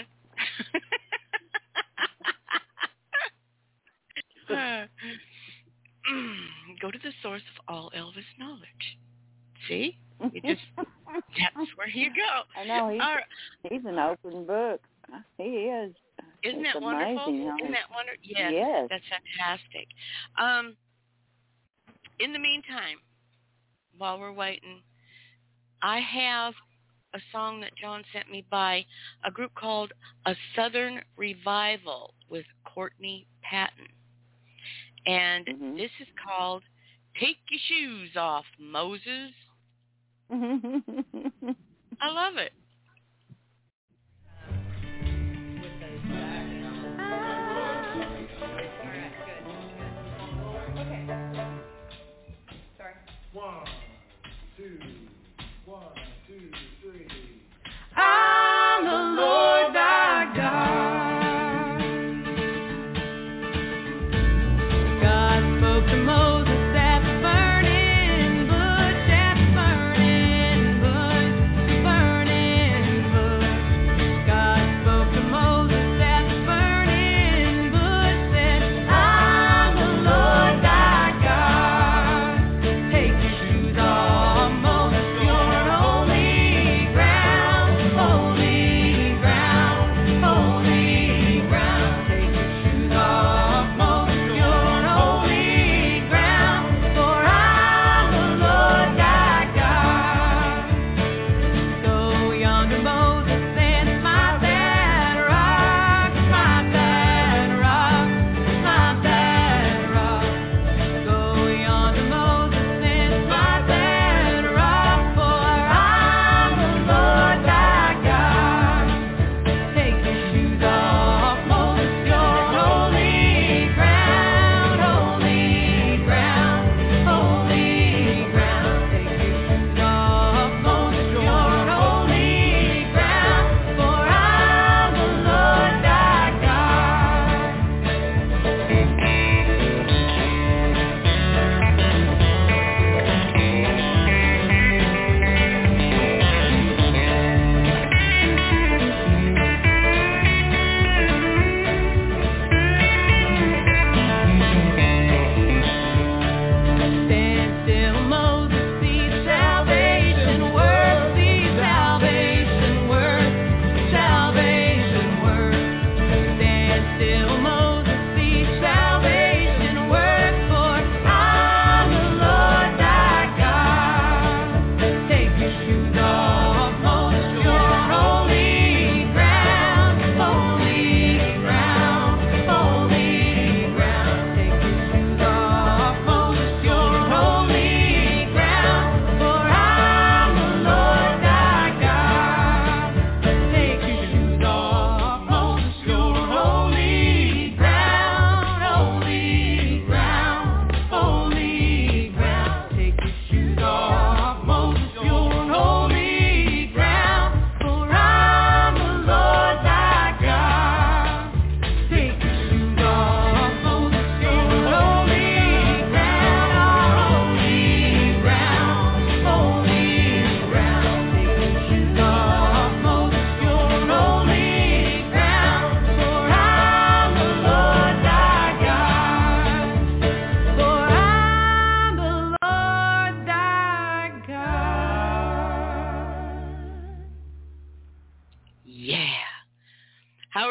S2: Go to the source of all Elvis knowledge. See? That's where you go.
S3: I know, he's an open book. He is.
S2: Isn't that wonderful? Isn't that wonderful? Yes. That's fantastic. In the meantime, while we're waiting, I have a song that John sent me by a group called A Southern Revival with Courtney Patton. And this is called Take Your Shoes Off, Moses. I love it.
S5: One, two, three.
S4: I'm the Lord thy God. God spoke to Moses at the burning bush, at the burning bush, burning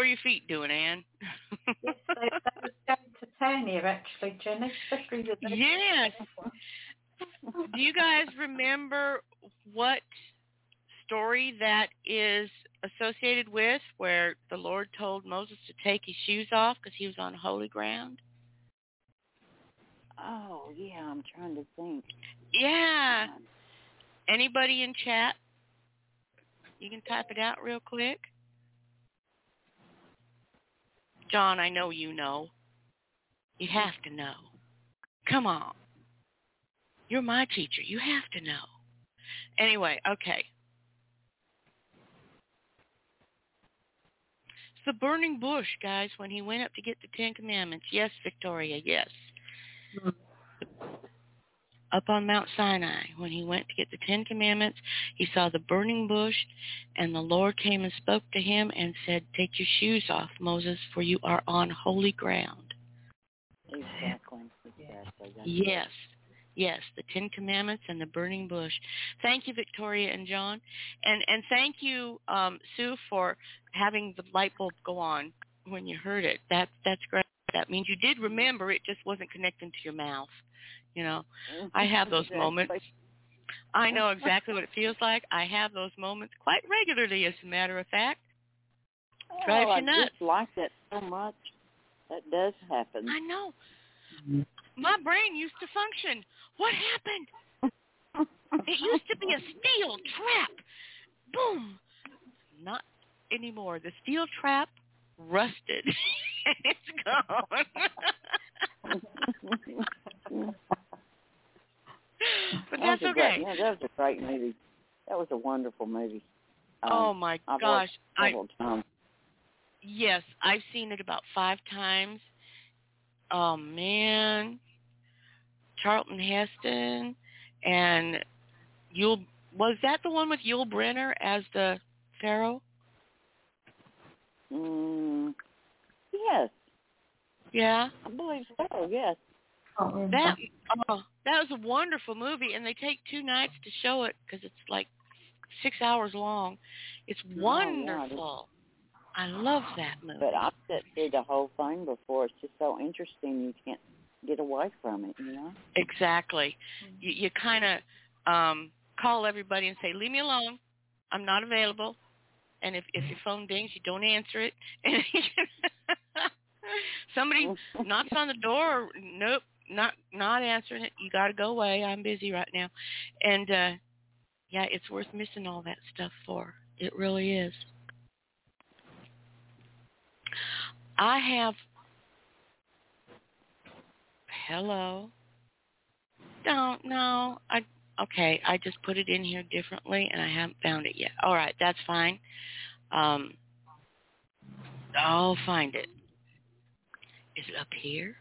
S2: are your feet doing, Anne?
S1: Yes, they was going to town here, actually, Jenny, especially the day.
S2: Yes. Do you guys remember what story that is associated with where the Lord told Moses to take his shoes off because he was on holy ground?
S3: Oh, yeah, I'm trying to think.
S2: Yeah. Anybody in chat? You can type it out real quick. John, I know you know. You have to know. Come on. You're my teacher. You have to know. Anyway, okay. It's the burning bush, guys, when he went up to get the Ten Commandments. Yes, Victoria, yes. Up on Mount Sinai, when he went to get the Ten Commandments, he saw the burning bush, and the Lord came and spoke to him and said, take your shoes off, Moses, for you are on holy ground.
S3: Exactly.
S2: Yes. Yes, the Ten Commandments and the burning bush. Thank you, Victoria and John. And thank you, Sue, for having the light bulb go on when you heard it. That's great. That means you did remember, it just wasn't connecting to your mouth. You know, I have those moments. I know exactly what it feels like. I have those moments quite regularly, as a matter of fact. Drives you nuts.
S3: I just like that so much. That does happen.
S2: I know. My brain used to function. What happened? It used to be a steel trap. Boom. Not anymore. The steel trap rusted. It's gone. But that's okay.
S3: Yeah, that was a great movie. That was a wonderful movie.
S2: Oh, my gosh.
S3: Several times.
S2: Yes, I've seen it about 5 times. Oh, man. Charlton Heston and was that the one with Yul Brynner as the Pharaoh?
S3: Yes.
S2: Yeah?
S3: I believe so, yes.
S2: That was a wonderful movie, and they take 2 nights to show it because it's like 6 hours long. It's wonderful. I love that movie.
S3: But I've sat through the whole thing before. It's just so interesting. You can't get away from it, you know?
S2: Exactly. You kind of call everybody and say, leave me alone. I'm not available. And if your phone dings, you don't answer it. And somebody knocks on the door, nope, not answering it. You got to go away. I'm busy right now. And, yeah, it's worth missing all that stuff for. It really is. I have... Hello? Don't know. Okay, I just put it in here differently, and I haven't found it yet. All right, that's fine. I'll find it. Is it up here?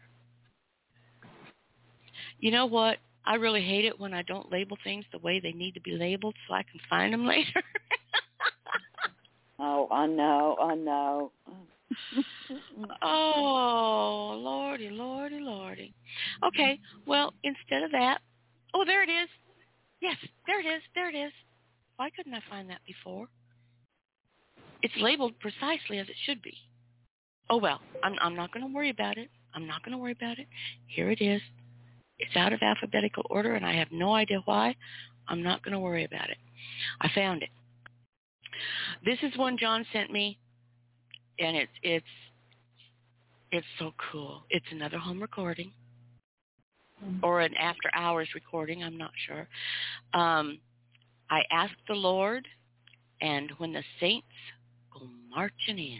S2: You know what? I really hate it when I don't label things the way they need to be labeled so I can find them later.
S3: Oh, I know.
S2: Oh, Lordy, Lordy, Lordy. Okay, well, instead of that, oh, there it is. Yes, there it is. Why couldn't I find that before? It's labeled precisely as it should be. Oh, well, I'm not going to worry about it. Here it is. It's out of alphabetical order, and I have no idea why. I'm not going to worry about it. I found it. This is one John sent me, and it's so cool. It's another home recording or an after-hours recording. I'm not sure. I asked the Lord, and when the saints go marching in.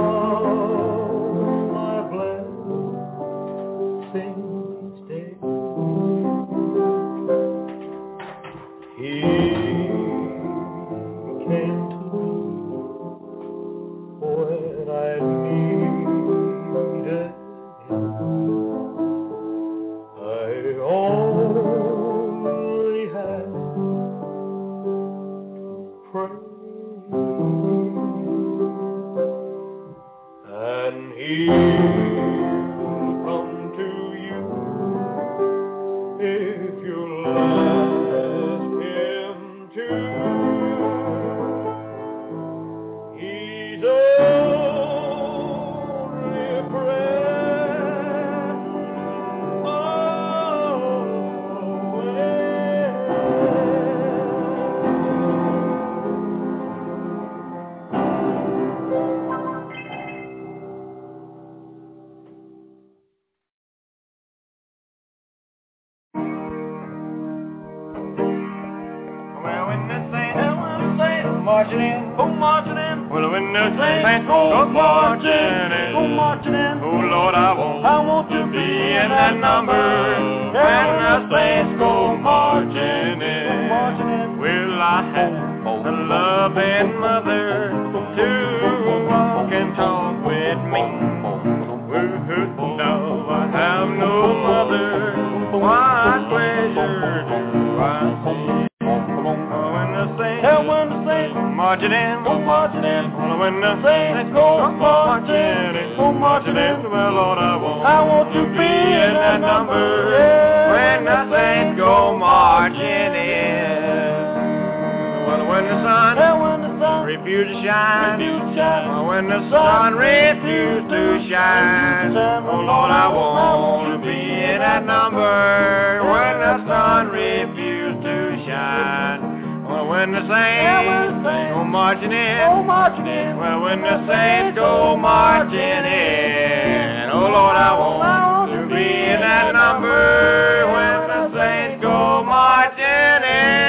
S5: Count my blessings each day. marching in. Well, when the saints go marching in, oh Lord, I want to be in that number. When the saints go marching in, will I have a loving mother to walk and talk with me? No, I have no mother. What pleasure do I see? When the saints marching in, when the saints go marching in, well, Lord, I want to be in that number. When the saints go marching in, well, when the sun refuse to shine, when the sun refuse to shine, oh Lord, I want to be in that number. When the sun refuse to shine, well, when the saints go marching in, well, when the saints go marching in, oh Lord, I want to be in that number. When the saints go marching in.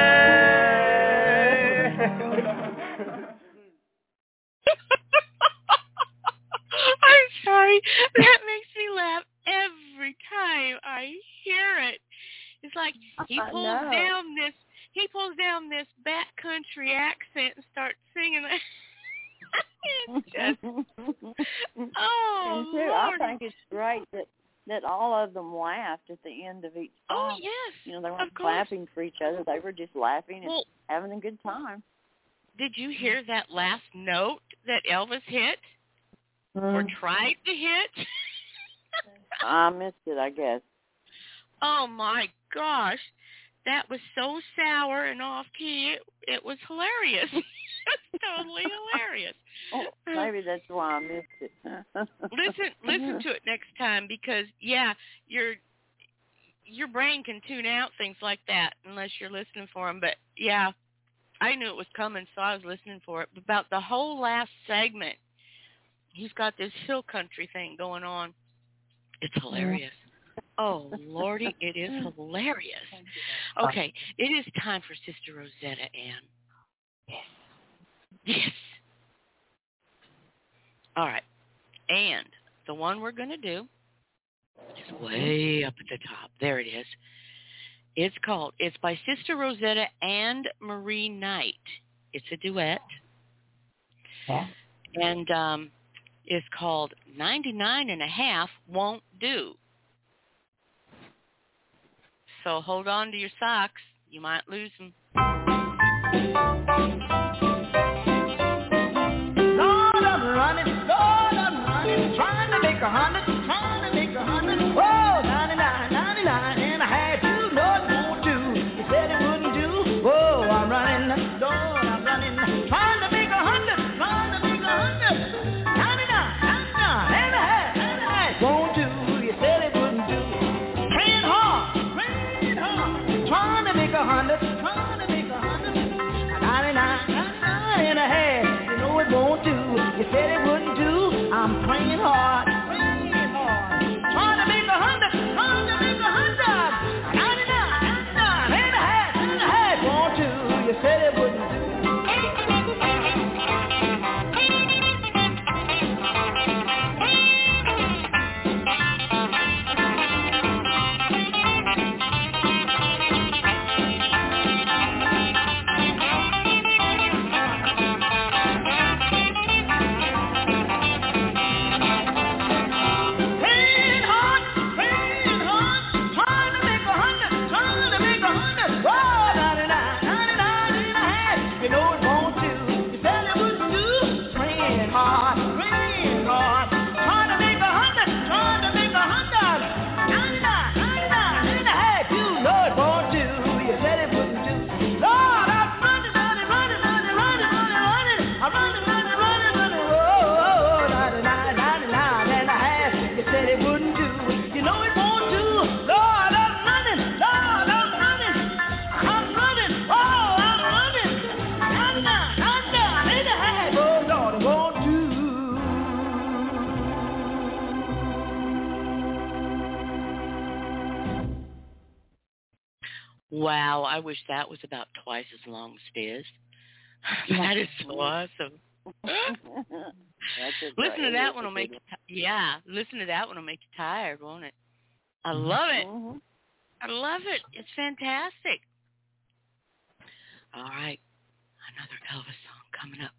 S2: I'm sorry. That makes me laugh every time I hear it. It's like he pulls down this backcountry accent and starts singing. It's just, oh,
S3: and too,
S2: Lord.
S3: I think it's great that all of them laughed at the end of each song.
S2: Oh, yes.
S3: You know, they weren't clapping for each other. They were just laughing and having a good time.
S2: Did you hear that last note that Elvis hit? Or tried to hit?
S3: I missed it, I guess.
S2: Oh, my gosh. That was so sour and off-key. It was hilarious. It's totally hilarious.
S3: Oh, maybe that's why I missed it.
S2: Listen to it next time because, yeah, your brain can tune out things like that unless you're listening for them. But, yeah, I knew it was coming, so I was listening for it. But about the whole last segment, he's got this hill country thing going on. It's hilarious. Oh, Lordy, it is hilarious. Okay, it is time for Sister Rosetta Ann. Yes. All right. And the one we're going to do is way up at the top. There it is. It's by Sister Rosetta and Marie Knight. It's a duet.
S1: Yeah.
S2: And it's called 99.5 Won't Do. So hold on to your socks. You might lose them.
S5: Lord, I'm running, trying to make 100, Whoa, 99, and I had to, Lord, won't do. You said it wouldn't do. Whoa, I'm running, Lord, trying to make 100, 99, and I had, won't do. You said it wouldn't do. Praying hard, trying to make 100, 99, and a half. You know it won't do. You said it wouldn't do. I'm praying hard, trying to make 100, 99, and a half, won't do. You said it wouldn't do.
S2: Wow, I wish that was about twice as long as it is. That is so awesome. Listen to that one will make you listen to that one will make you tired, won't it? I love it. Mm-hmm. I love it. It's fantastic. All right. Another Elvis song coming up.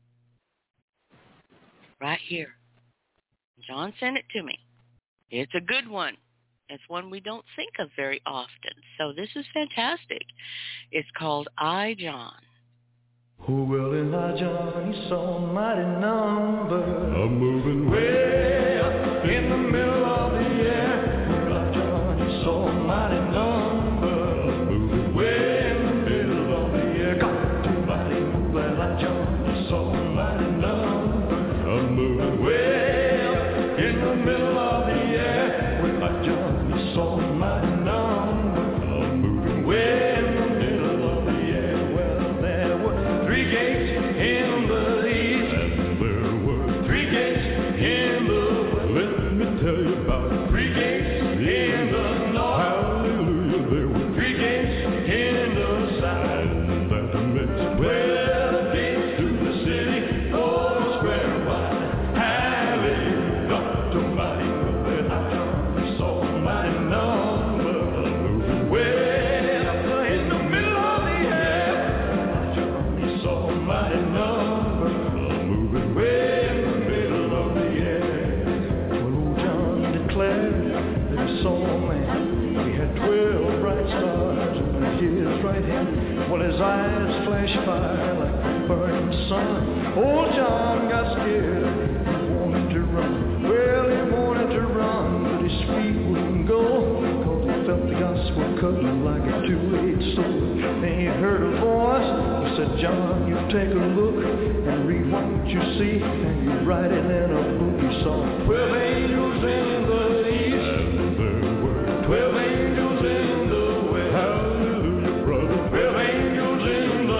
S2: Right here. John sent it to me. It's a good one. It's one we don't think of very often. So this is fantastic. It's called I, John.
S4: Oh, well, in I, John, he saw a mighty number. I'm moving way up in the middle of the air. Oh, I, John, he saw a mighty number. I'm moving way in the middle of the air. Got to mighty move. Well, I, John, he saw a mighty number. I'm moving way up in the middle of the air. Well, I, John, he saw a mighty number. I'm moving way in the middle of the air. Well, there were 3 gates in the east, and there were 3 gates in the west. Let me tell you about 3 gates in the north. Hallelujah, there were 3 gates in the south, and that makes 12 gates to the city, 4 square wide. Hallelujah, God Almighty, when I come, saw a mighty number moving way up in the middle of the air. Saw a mighty number moving way in the middle of the air. Well, old John declared that he saw a man. He had 12 bright stars in his right hand. Well, his eyes flashed fire like the burning sun. Old John got scared. He wanted to run. Well, he wanted to run, but his feet wouldn't go, because he felt the gospel cutting like a 2-edged sword. Then he heard a voice. He said, John, you take a look and read what you see, and you write it in a book. He saw 12 angels in the east, and there were 12 angels in the west. Hallelujah, brother. 12 angels in the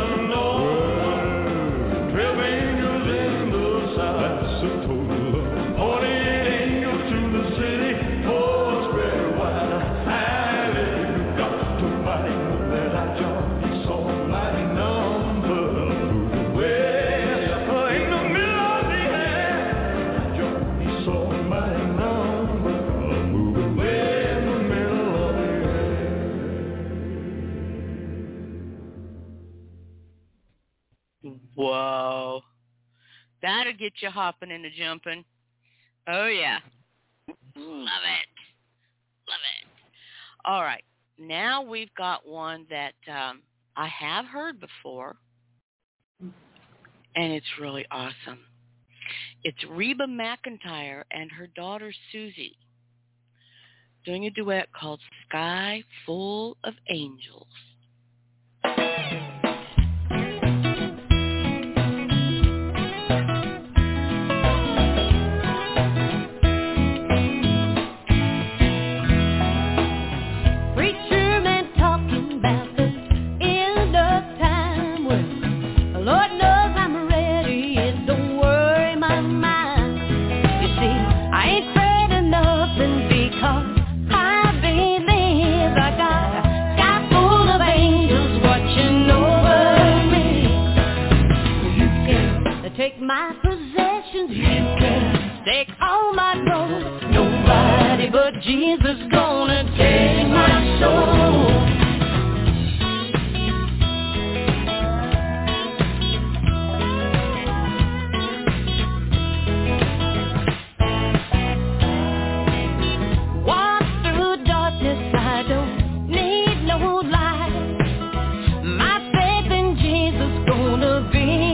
S4: north, 12 angels in the south. That's a total of 48 angels to the city, 4 square wide. Hallelujah, God Almighty, that I John, he saw a mighty number moving way up in the middle of the air. John, he saw a mighty number moving way in the middle of the air.
S2: Whoa. That'll get you hopping and jumping. Oh, yeah. Love it. Love it. All right. Now we've got one that I have heard before, and it's really awesome. It's Reba McEntire and her daughter Susie doing a duet called Sky Full of Angels.
S6: Take my possessions, you can take all my gold. Nobody but Jesus gonna take my soul. Walk through darkness, I don't need no light. My faith in Jesus gonna be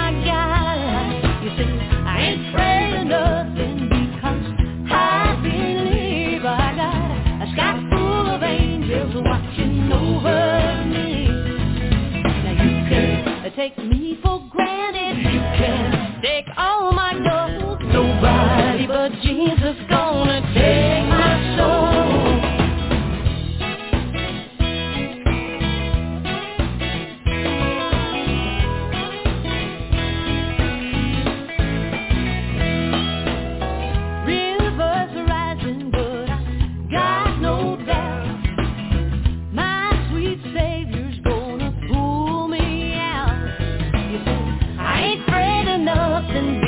S6: nothing, because I believe I got a sky full of angels watching over me. Now you can take me for granted, you can take all my gold. Nobody but Jesus gonna take my soul.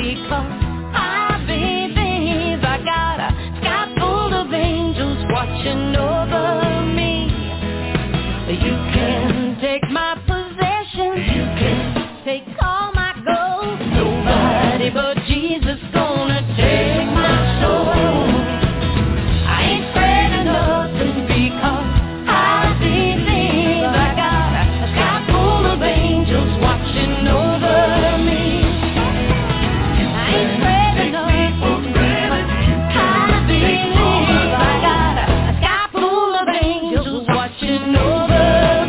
S6: because I believe I got a sky full of angels watching over me. You can take my possessions, you can take all my gold. Nobody but Jesus gonna take my soul. I ain't afraid of nothing because I believe I got a sky full of angels watching over me. I ain't afraid of nothing because I believe I got a sky full of angels watching over me.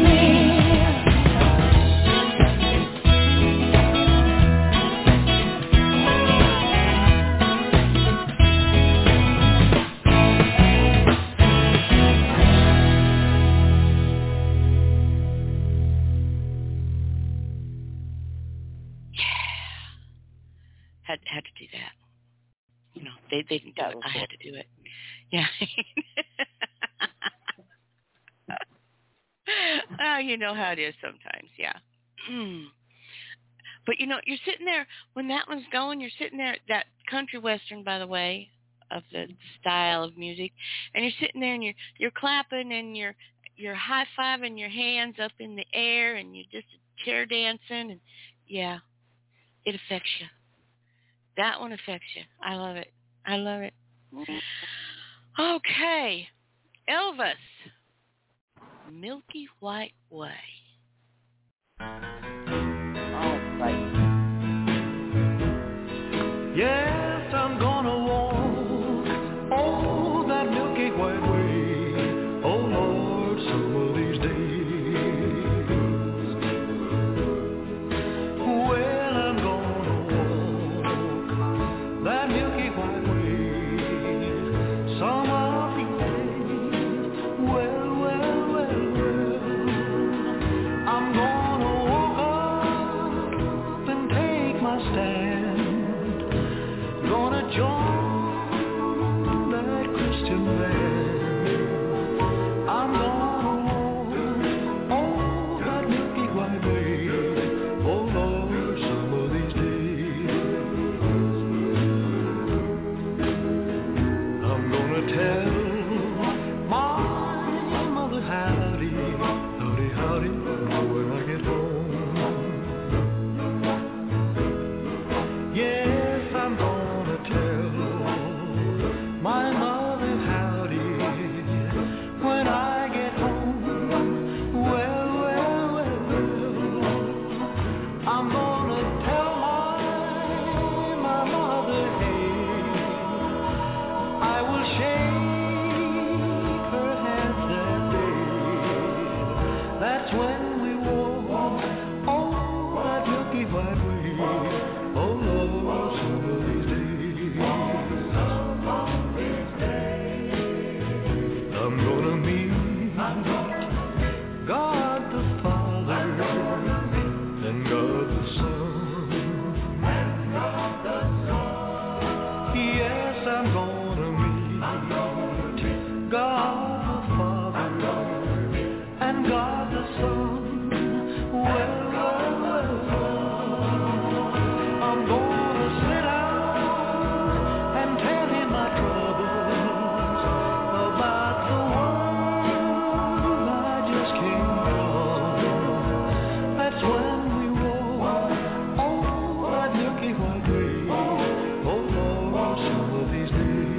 S2: Had to do that. You know, they didn't do it. I had to do it. Yeah. Oh, you know how it is sometimes, yeah. But, you know, you're sitting there, when that one's going, you're sitting there, that country western, by the way, of the style of music, and you're sitting there and you're clapping and you're high-fiving your hands up in the air and you're just chair dancing, and, yeah, it affects you. That one affects you. I love it. I love it. Okay. Elvis. Milky White Way.
S3: Oh, right.
S4: Yes, I'm gonna walk oh, that Milky White Way. Oh, Lord, some of these days. Well, I'm gonna walk that Milky White Way. Some of these days. Well, I'm gonna walk up and take my stand. Gonna join that Christian band. I'm gonna walk oh, that Milky White Way. Oh Lord, some of these days. I'm gonna tell my mother howdy, howdy, howdy, when I get home. Yes, I'm gonna tell my mother howdy when I get home. Well, well, well, well, I'm gonna tell my mother, hey, I will shake her hand that day. That's when we walk oh, that Milky White Way. Oh Lord, some of these days. I'm gonna meet God the Father and God the Son. Yes, I'm gonna meet God the Father and God the Son. Well, well, well, well, I'm gonna sit down and tell him my troubles about the one I just came from. That's when we walk oh, that Milky White Way. Oh Lord, some of these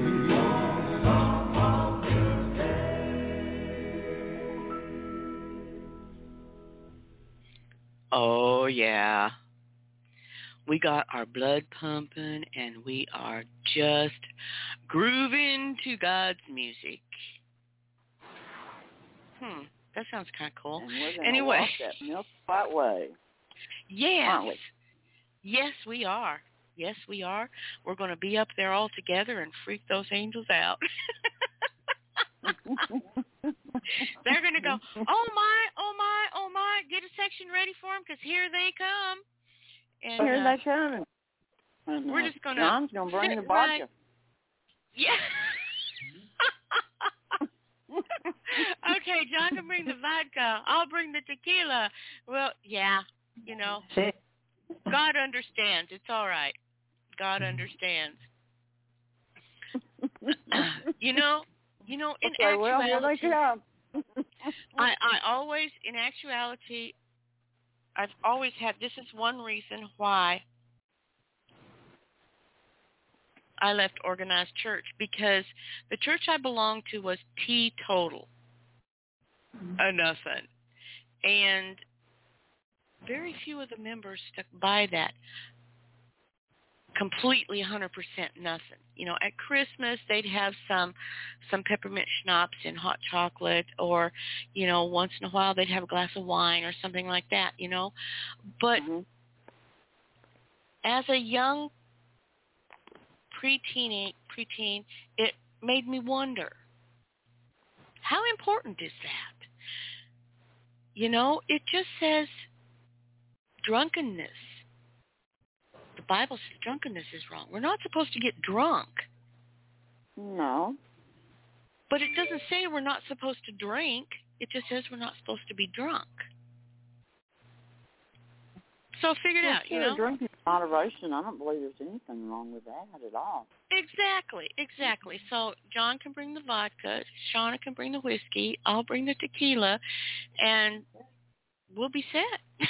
S4: days.
S2: Oh, yeah. We got our blood pumping, and we are just grooving to God's music. That sounds kind of cool.
S3: And we're gonna
S2: Anyway.
S3: walk that Milky White Way.
S2: Yes.
S3: Aren't we?
S2: Yes, we are. Yes, we are. We're going to be up there all together and freak those angels out. They're going to go, oh, my, oh, my, oh, my. Get a section ready for them because here they come. And,
S3: Here they come. And,
S2: we're just going to
S3: John's going to bring the vodka.
S2: Yeah. Okay, John can bring the vodka. I'll bring the tequila. Well, yeah, you know. God understands. It's all right. God understands. You know, in
S3: okay, well, here they come.
S2: I always, in actuality, I've always had, this is one reason why I left organized church, because the church I belonged to was teetotal. Nothing. And very few of the members stuck by that. Completely 100% nothing. You know, at Christmas they'd have some peppermint schnapps and hot chocolate, or, you know, once in a while they'd have a glass of wine or something like that, you know. But as a young preteen, it made me wonder, how important is that? You know, it just says drunkenness. The Bible says drunkenness is wrong. We're not supposed to get drunk.
S3: No.
S2: But it doesn't say we're not supposed to drink. It just says we're not supposed to be drunk. So figure it out, you know.
S3: Drinking in moderation, I don't believe there's anything wrong with that at all.
S2: Exactly. So John can bring the vodka, Shauna can bring the whiskey, I'll bring the tequila, and we'll be set.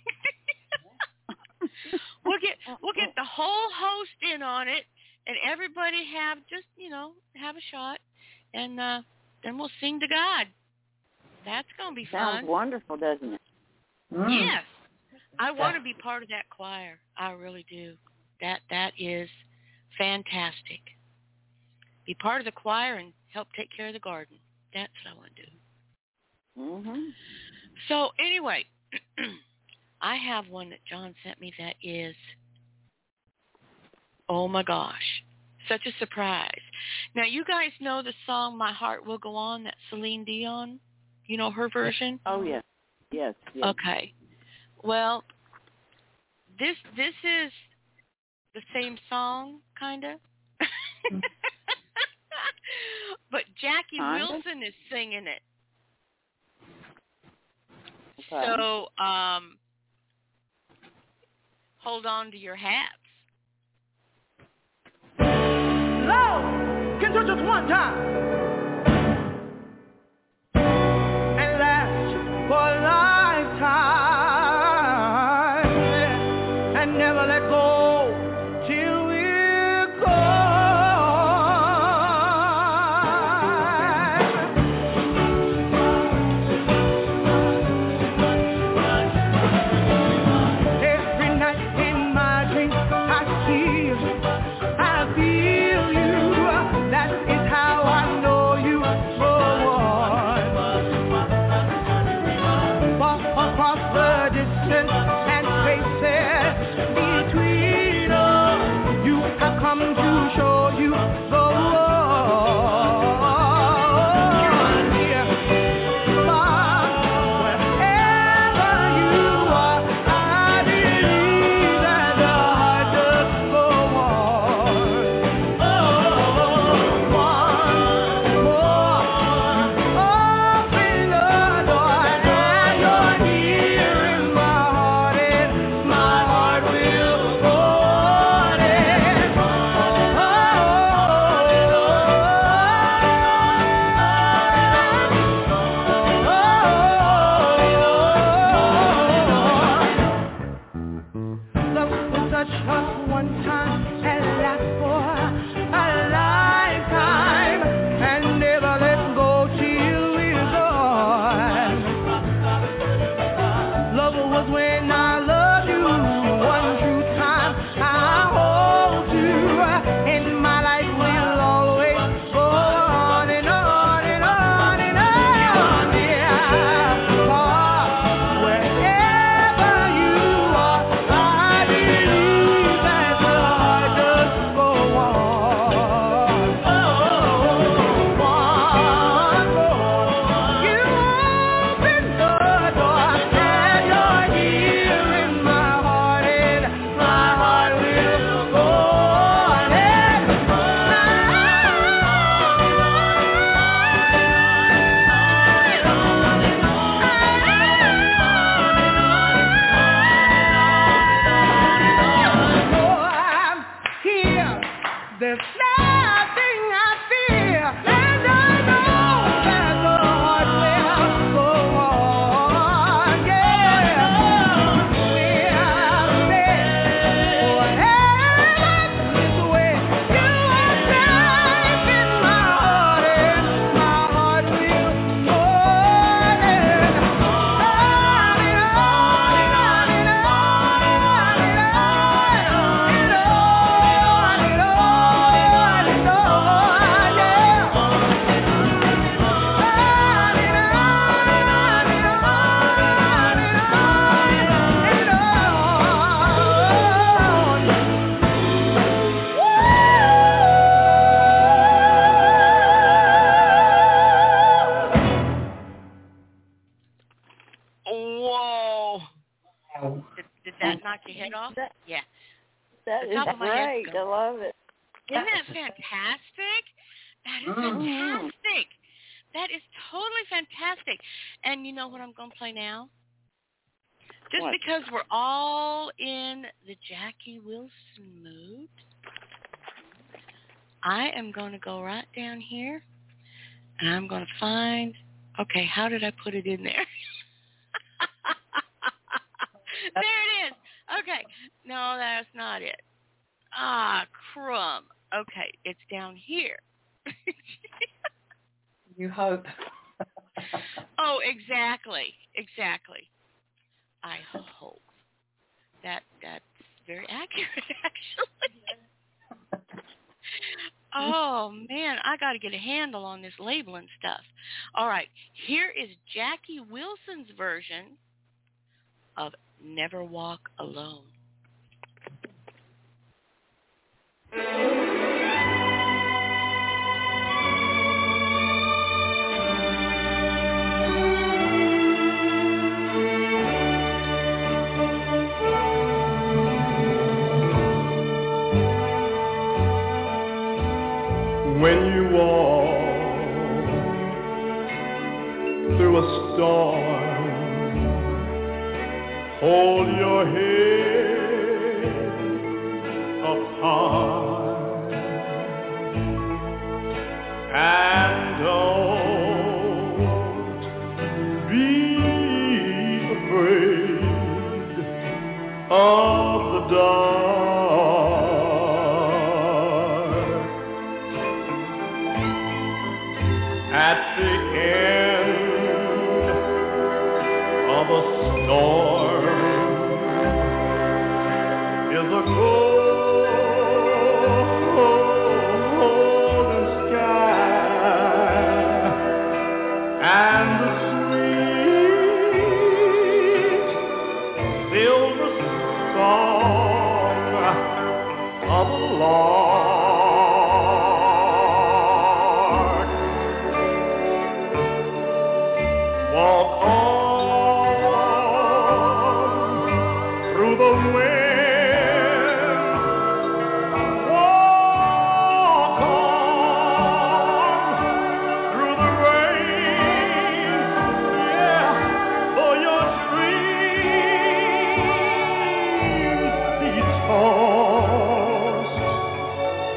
S2: We'll get the whole host in on it, and everybody have a shot, and then we'll sing to God. That's gonna be fun.
S3: Sounds wonderful, doesn't it?
S2: Yes, I want to be part of that choir. I really do. That is fantastic. Be part of the choir and help take care of the garden. That's what I want to do. So anyway. I have one that John sent me that is, oh my gosh, such a surprise. Now, you guys know the song My Heart Will Go On, that Celine Dion? You know her version?
S3: Oh, yes. Yes.
S2: Okay. Well, this is the same song, kind of. But Jackie Wilson is singing it.
S3: Okay.
S2: So, hold on to your hats.
S4: Love can touch us one time and last for a lifetime, and never let go till we're Every night in my dreams I feel you. That is how I know you walk across the distance and spaces between us. You have come to show you the There's nothing I fear, and I know that the heart will go on. Yeah, we'll stay forever this way. You are safe in my heart, and my heart will go on and on and on and on and on and on and on and on.
S5: Whoa.
S2: Did that knock your head off? Yeah.
S3: That
S2: The
S3: is
S2: top of my head's
S3: great. I
S2: going.
S3: love it.
S2: Isn't that fantastic? That is fantastic. That is totally fantastic. And you know what I'm going to play now? Just
S3: What?
S2: because we're all in the Jackie Wilson mood, I am going to go right down here, and I'm going to find, okay, how did I put it in there? There it is. Okay. No, that's not it. Ah, crumb. Okay, it's down here.
S1: You hope.
S2: Oh, exactly. I hope. That's very accurate, actually. Oh, man, I got to get a handle on this labeling stuff. All right, here is Jackie Wilson's version of Never Walk Alone.
S4: When you walk through a storm, hold your head up high and don't be afraid of the dark. At the end of a storm is a golden sky and the sweet silver song of a lark. Walk on through the wind. Walk on through the rain. Yeah, for your dreams be tossed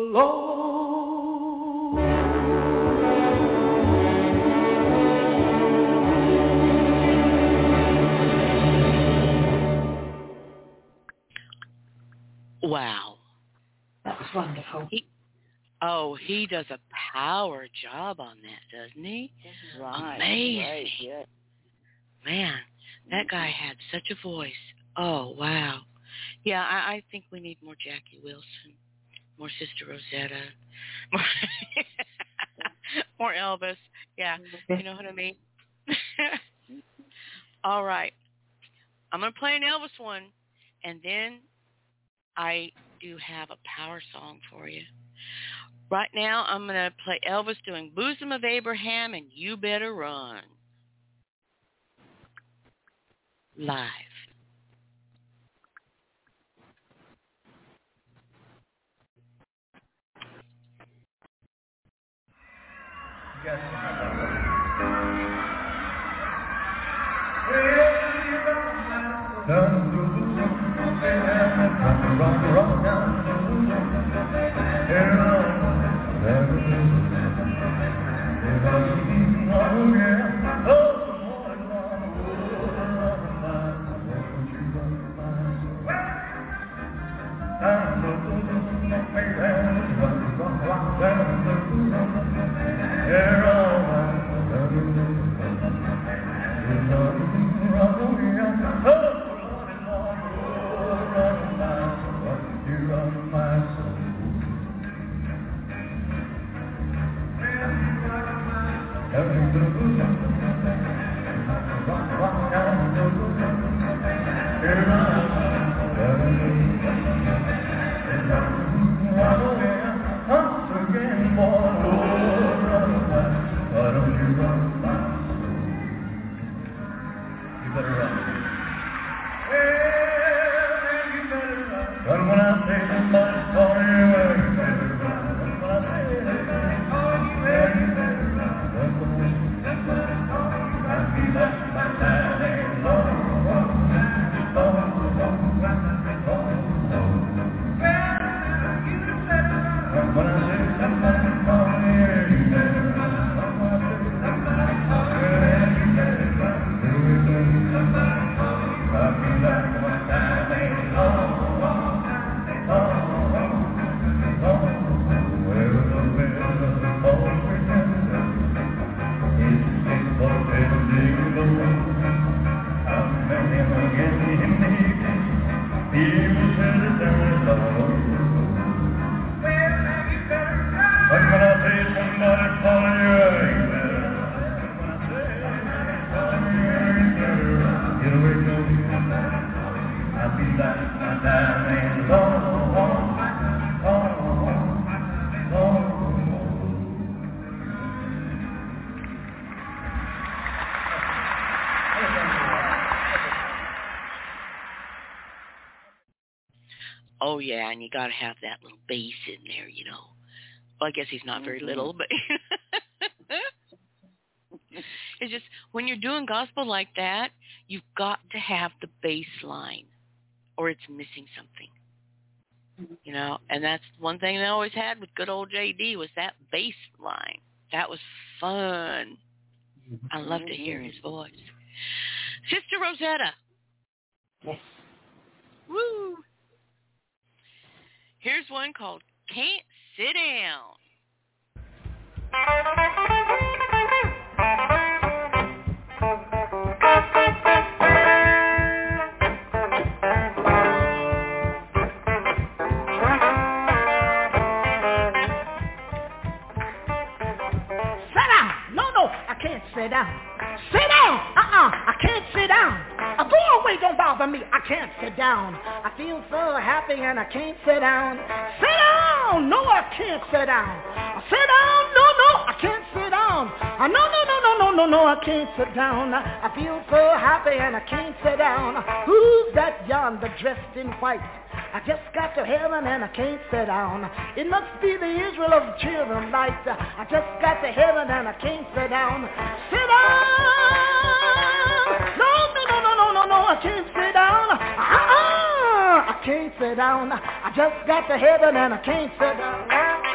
S4: Lord.
S2: Wow.
S1: That was wonderful.
S2: He does a power job on that, doesn't he?
S3: Right.
S2: Amazing.
S3: Right, yeah.
S2: Man, that guy had such a voice. Oh, wow. Yeah, I think we need more Jackie Wilson, more Sister Rosetta, more Elvis. Yeah, you know what I mean? All right. I'm going to play an Elvis one, and then I do have a power song for you. Right now, I'm going to play Elvis doing Bosom of Abraham and You Better Run. Live. Oh, yeah, and you got to have that little bass in there, you know. Well, I guess he's not very little, but it's just when you're doing gospel like that, you've got to have the bass line or it's missing something, you know. And that's one thing they always had with good old J.D. was that bass line. That was fun. I love to hear his voice. Sister Rosetta.
S1: Yes.
S2: Woo. Here's one called Can't Sit Down.
S7: Sit down. No, I can't sit down. Sit down. I can't sit down. Go away, don't bother me. I can't sit down. I feel so happy and I can't sit down. Sit down. No, I can't sit down. Sit down. No, I can't sit down. No, I can't sit down. I feel so happy and I can't sit down. Who's that yonder dressed in white? I just got to heaven and I can't sit down. It must be the Israel of the children of light. I just got to heaven and I can't sit down. Sit down. No, I can't sit down. I can't sit down. I just got to heaven and I can't sit down.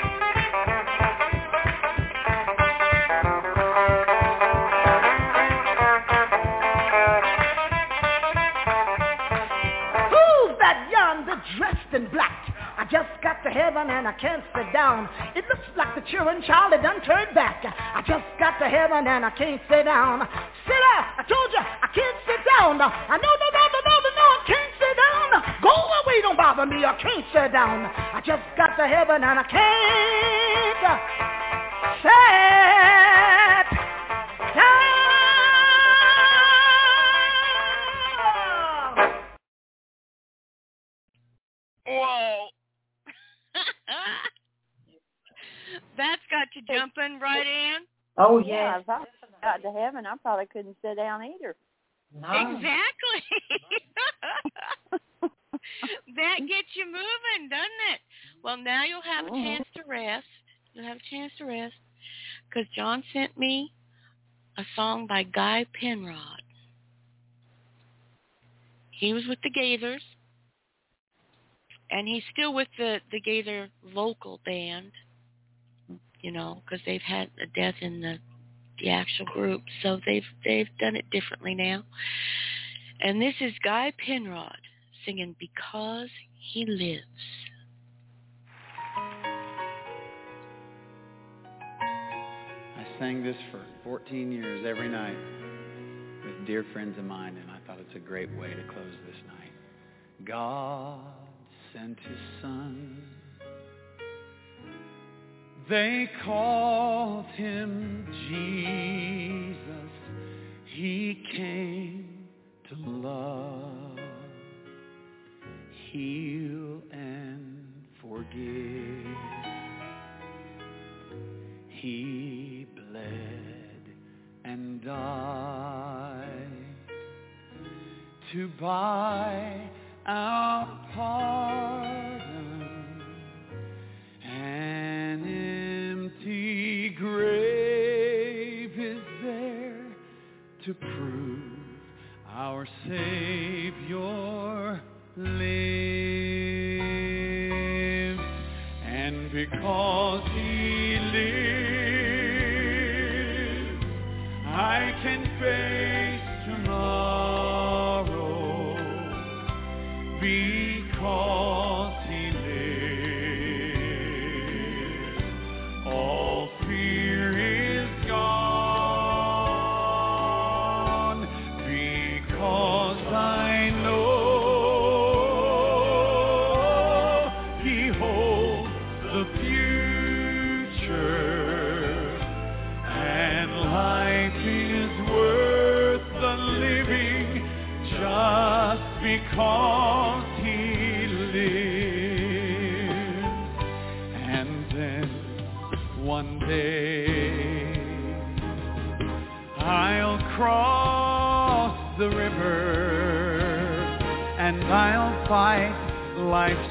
S7: and I can't sit down. It looks like the children child had done turned back. I just got to heaven and I can't sit down. Sit down. I told you I can't sit down. I know, I can't sit down. Go away, don't bother me. I can't sit down. I just got to heaven and I can't sit down.
S2: Whoa. That's got you jumping, right, Ann?
S1: Oh,
S3: Yeah,
S1: yes.
S3: if I got to heaven, I probably couldn't sit down either.
S1: No.
S2: Exactly. That gets you moving, doesn't it? Well, now you'll have a chance to rest. You'll have a chance to rest because John sent me a song by Guy Penrod. He was with the Gaithers, and he's still with the Gaither local band, you know, because they've had a death in the actual group, so they've done it differently now. And this is Guy Penrod singing Because He Lives.
S8: I sang this for 14 years every night with dear friends of mine, and I thought it's a great way to close this night. God sent His Son. They called Him Jesus. He came to love, heal, and forgive. He bled and died to buy our pardon. An empty grave is there to prove our Savior lives. And because He lives, I can face tomorrow. Because He lives, all fear is gone. Because I know He holds the future, and life is worth the living just because He lives. And then one day I'll cross the river and I'll fight life's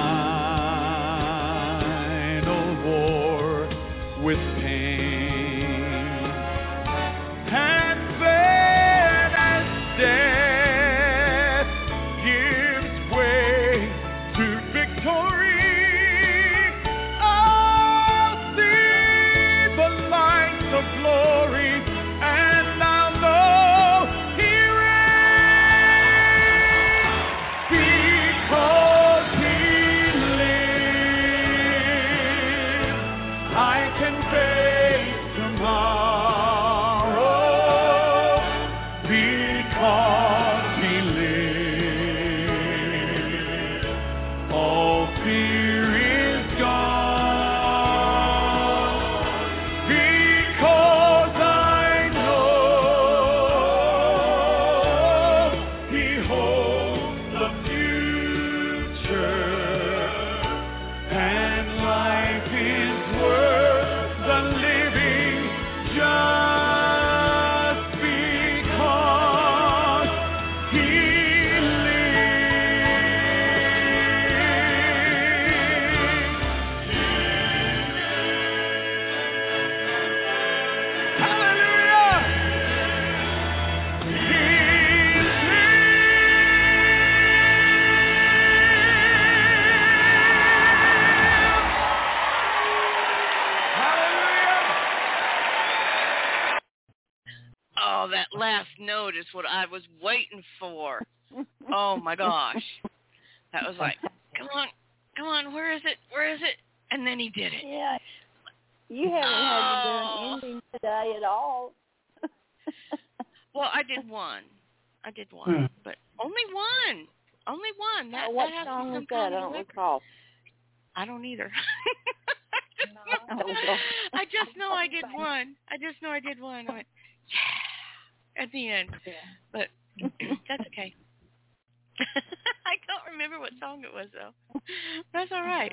S8: final war with pain. And then as death gives way to victory, I'll see the light of glory, and I'll know He reigns. Because He lives, I can face tomorrow. Because He lives, all fear is gone. Because I know He holds the future, and life is worth the living just because He lives. Hallelujah! He
S2: Oh, that last note is what I was waiting for. Oh, my gosh. That was like, come on, where is it? And then he did it.
S3: Yeah. You haven't had to do an ending today at all.
S2: Well, I did one, but only one.
S3: What song was that? I don't recall.
S2: I don't either. I just know I did one. I went, yeah, at the end.
S1: Yeah.
S2: But that's okay. I don't remember what song it was, though. That's all right.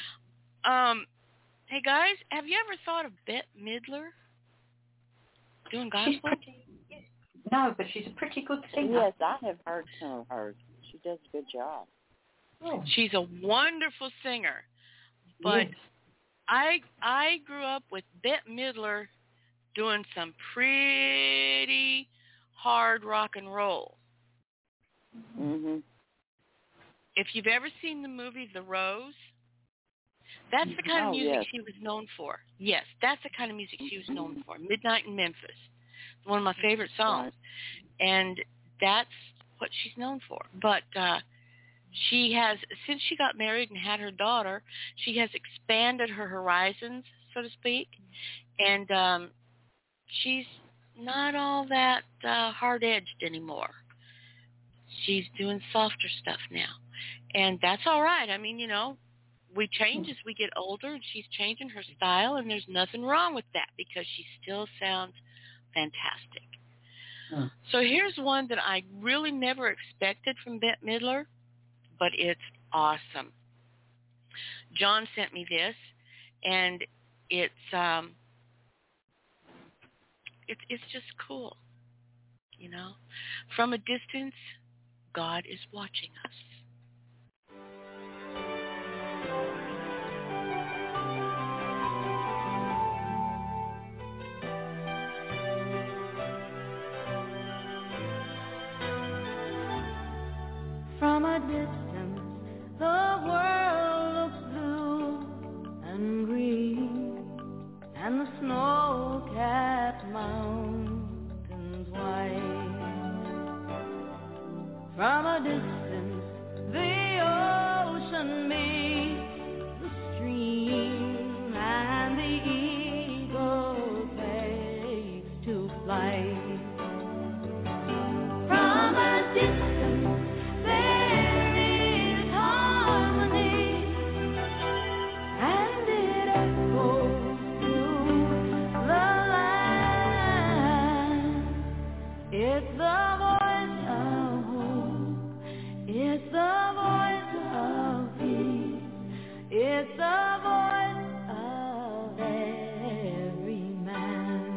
S2: Hey, guys, have you ever thought of Bette Midler doing gospel?
S1: No, but she's a pretty good singer.
S3: Yes, I have heard some of hers. She does a good job.
S1: Oh.
S2: She's a wonderful singer. But
S1: yes.
S2: I grew up with Bette Midler doing some pretty hard rock and roll.
S3: Mhm.
S2: If you've ever seen the movie The Rose, that's the kind of music she was known for. Yes, that's the kind of music she was known for. Midnight in Memphis, one of my favorite songs. Right. And that's what she's known for. But she has, since she got married and had her daughter, she has expanded her horizons, so to speak. And she's not all that hard-edged anymore. She's doing softer stuff now. And that's all right. I mean, you know, we change as we get older, and she's changing her style, and there's nothing wrong with that because she still sounds fantastic. So here's one that I really never expected from Bette Midler, but it's awesome. John sent me this, and it's just cool, you know. From a distance, God is watching us.
S6: From a distance, the world looks blue and green, and the snow-capped mountains white. From a distance, the ocean meets the stream, and the eagle takes to flight. From a distance, it's the voice of every man.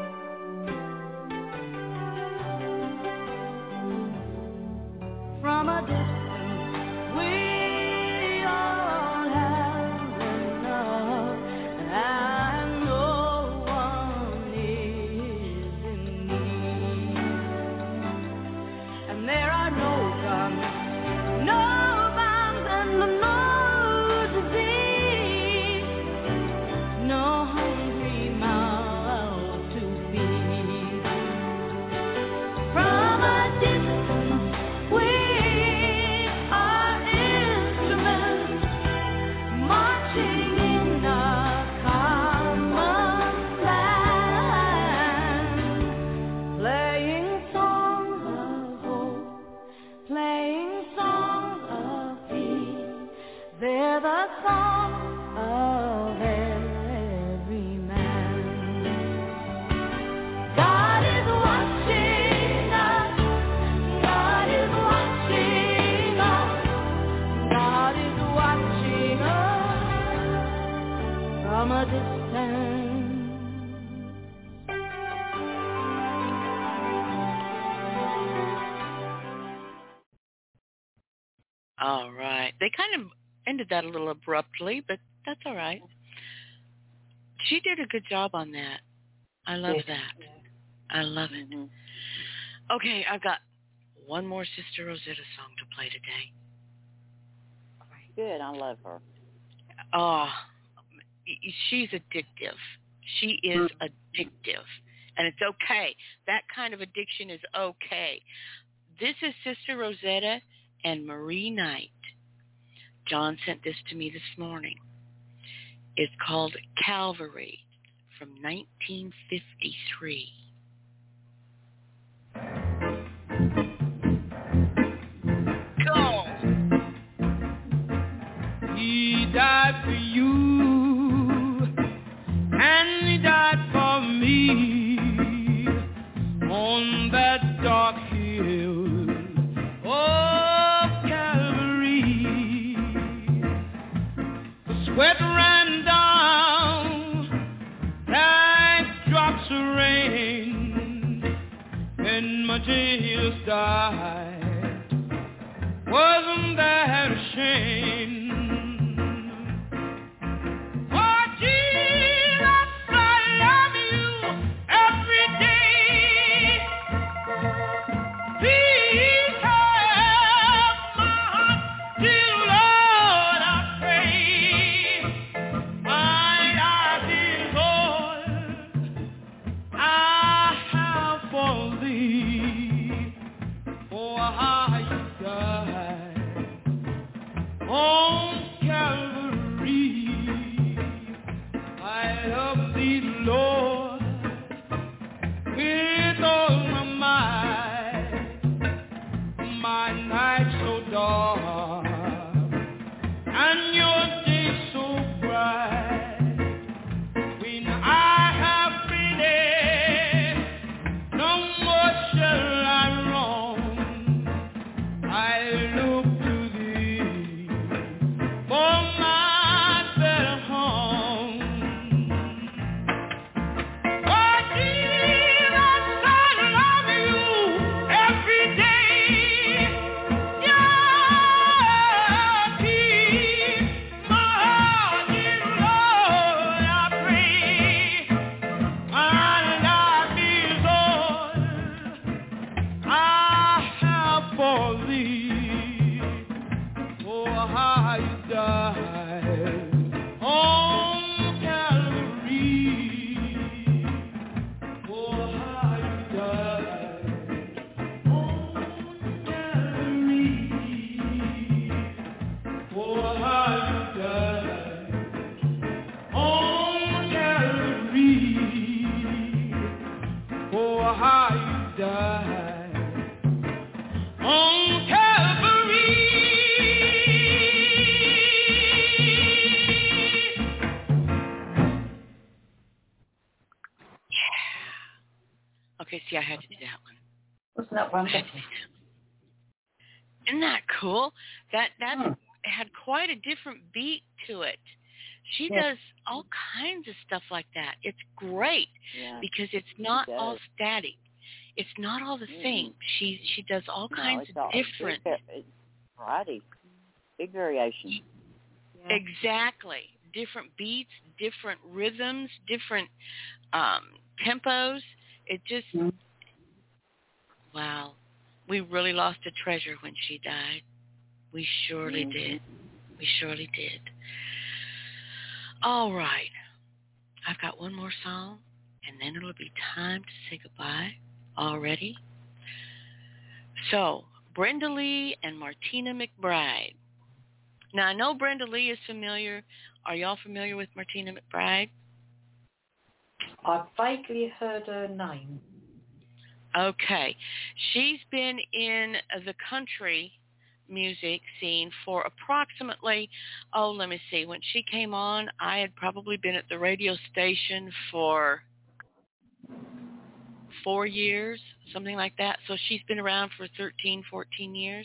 S6: From a distance, we all have enough, and no one is in need. And there are no guns, no bombs, and no
S2: All right. They kind of ended that a little abruptly, but that's all right. She did a good job on that. I love that. I love it. Okay, I've got one more Sister Rosetta song to play today.
S3: Good. I love her.
S2: Oh, she's addictive. She is addictive. And it's okay. That kind of addiction is okay. This is Sister Rosetta and Marie Knight. John sent this to me this morning. is called Calvary from 1953. Go!
S4: He died for you, and he died for me on that dark hill. Oh, Calvary, the sweat ran down like drops of rain, and my Jesus died. Wasn't that a shame? Oh, Jesus, I love you every day. Please have my heart, dear Lord, I pray. My life is all I have for thee. Oh, how you died on Calvary. I love thee, Lord, with all my might. My night so dark and your day so bright. When I have finished, no more shall I roam. I look to thee for my better home. Oh, Jesus, I love you every day. Yeah, keep my heart in Lord, I pray. My life is all I have for thee. Oh, how you died on Calvary. Oh, how you died on Calvary. Oh, how you died on Calvary. Oh, how you died on Calvary.
S2: Okay, see, I had to do that one.
S1: Wasn't that wonderful?
S2: Isn't that cool? That had quite a different beat to it. She does all kinds of stuff like that. It's great because it's not all static. It's not all the same. She does all kinds of different.
S3: It's variety, big variation.
S1: Yeah.
S2: Exactly. Different beats, different rhythms, different tempos. It just, wow. We really lost a treasure when she died. We surely did. We surely did. All right. I've got one more song, and then it'll be time to say goodbye already. So, Brenda Lee and Martina McBride. Now, I know Brenda Lee is familiar. Are y'all familiar with Martina McBride?
S1: I've vaguely heard her name.
S2: Okay. She's been in the country music scene for approximately, let me see. When she came on, I had probably been at the radio station for 4 years, something like that. So she's been around for 13, 14 years,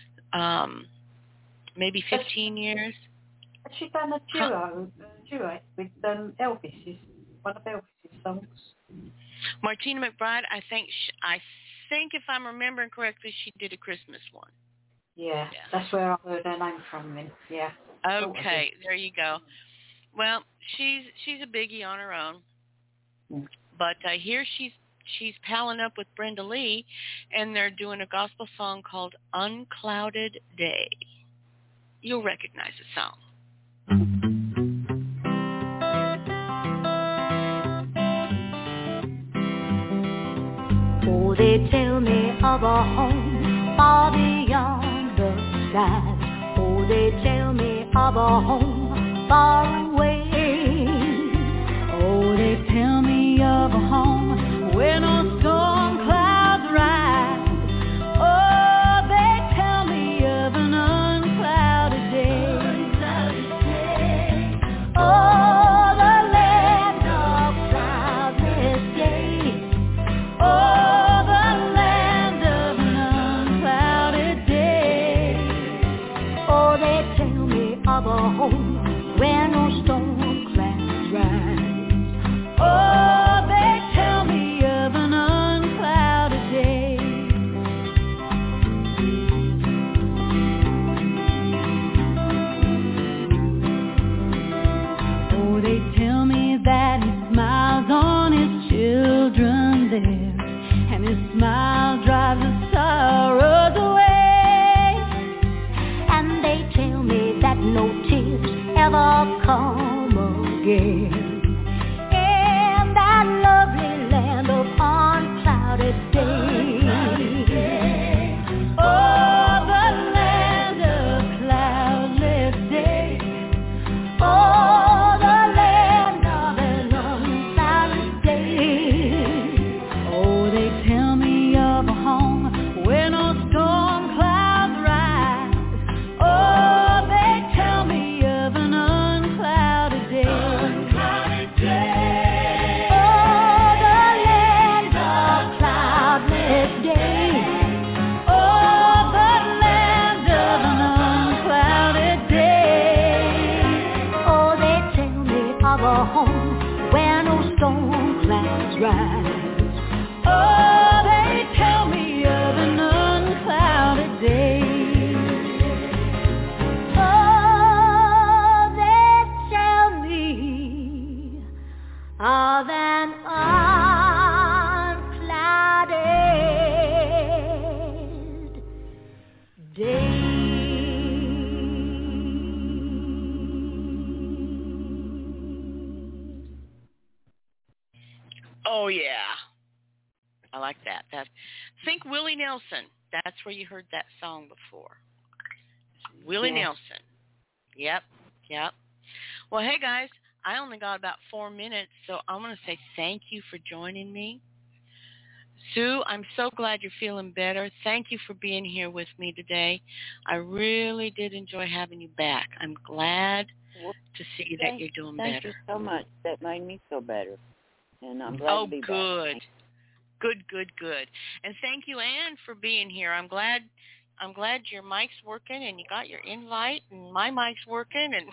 S2: maybe 15 years.
S1: Has she done a duet with Elvis's, one of Elvis's songs?
S2: Martina McBride, I think if I'm remembering correctly, she did a Christmas one.
S1: Yeah, that's where I heard her name from then. Yeah.
S2: Okay, there you go. Well, she's a biggie on her own, but I hear she's palling up with Brenda Lee, and they're doing a gospel song called "Unclouded Day." You'll recognize the song.
S6: Oh, they tell me of a home far beyond the skies. Oh, they tell me of a home far away. again in that lovely land of unclouded day. Oh, the land of cloudless day. Oh, the land of an unclouded day. Oh, they tell me of a home where no storm clouds rise. Oh, they tell me of an unclouded day. Unclouded day. Oh, the land of cloudless day. Oh, the land of an unclouded day. Oh, they tell me of a home where no storm clouds rise. Oh, they tell me of an unclouded day. Oh, they tell me of an unclouded day.
S2: Oh, yeah. I like that. Think Willie Nelson. That's where you heard that song before. Willie Nelson. Yep. Well, hey, guys, I only got about 4 minutes, so I'm going to say thank you for joining me. Sue, I'm so glad you're feeling better. Thank you for being here with me today. I really did enjoy having you back. I'm glad to see that you're doing better.
S3: Thank you so much. That made me feel better. And I'm glad to be back.
S2: Good. And thank you, Ann, for being here. I'm glad your mic's working and you got your invite and my mic's working and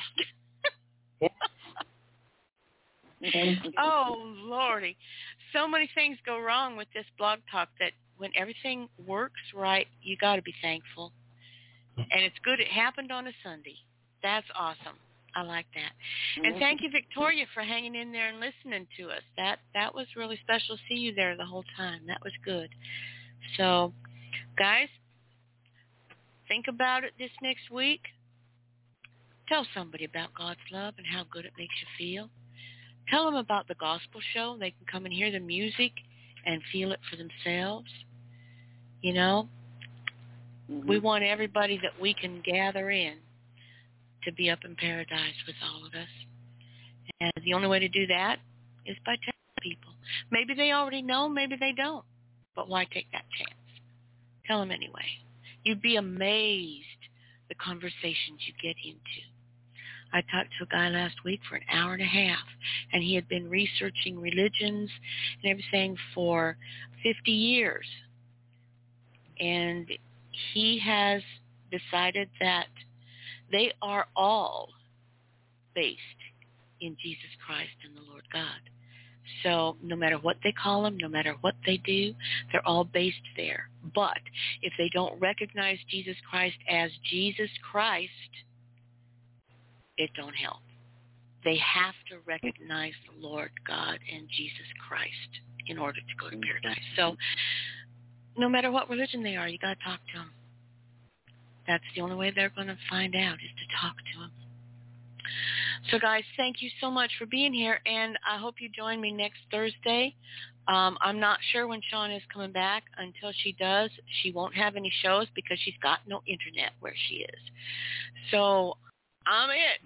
S2: Oh, Lordy. So many things go wrong with this blog talk that when everything works right, you got to be thankful. And it's good it happened on a Sunday. That's awesome. I like that. And thank you, Victoria, for hanging in there and listening to us. That was really special to see you there the whole time. That was good. So, guys, think about it this next week. Tell somebody about God's love and how good it makes you feel. Tell them about the gospel show. They can come and hear the music and feel it for themselves. You know, we want everybody that we can gather in to be up in paradise with all of us. And the only way to do that is by telling people. Maybe they already know, maybe they don't. But why take that chance? Tell them anyway. You'd be amazed the conversations you get into. I talked to a guy last week for an hour and a half, and he had been researching religions and everything for 50 years. And he has decided that they are all based in Jesus Christ and the Lord God. So no matter what they call them, no matter what they do, they're all based there. But if they don't recognize Jesus Christ as Jesus Christ, it don't help. They have to recognize the Lord God and Jesus Christ in order to go to paradise. So no matter what religion they are, you got to talk to them. That's the only way they're going to find out is to talk to them. So, guys, thank you so much for being here, and I hope you join me next Thursday. I'm not sure when Sean is coming back. Until she does, she won't have any shows because she's got no internet where she is. So I'm it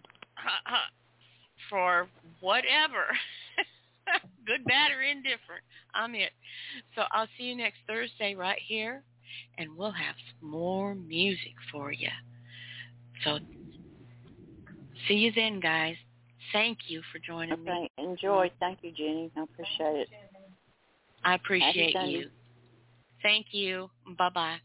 S2: for whatever, good, bad, or indifferent. I'm it. So I'll see you next Thursday right here, and we'll have some more music for you. So see you then, guys. Thank you for joining me.
S3: Enjoy. Thank you, Jenny. I appreciate it.
S2: I appreciate you. Thank you. Bye-bye.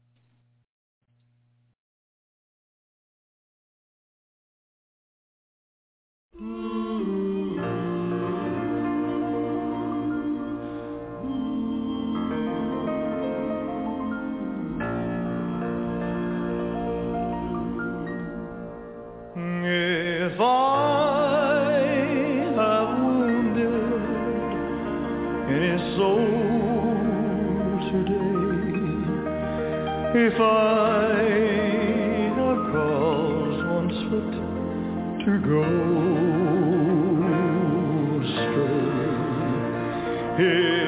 S4: If I have wounded any soul today, if I have caused one's foot to go, Hey.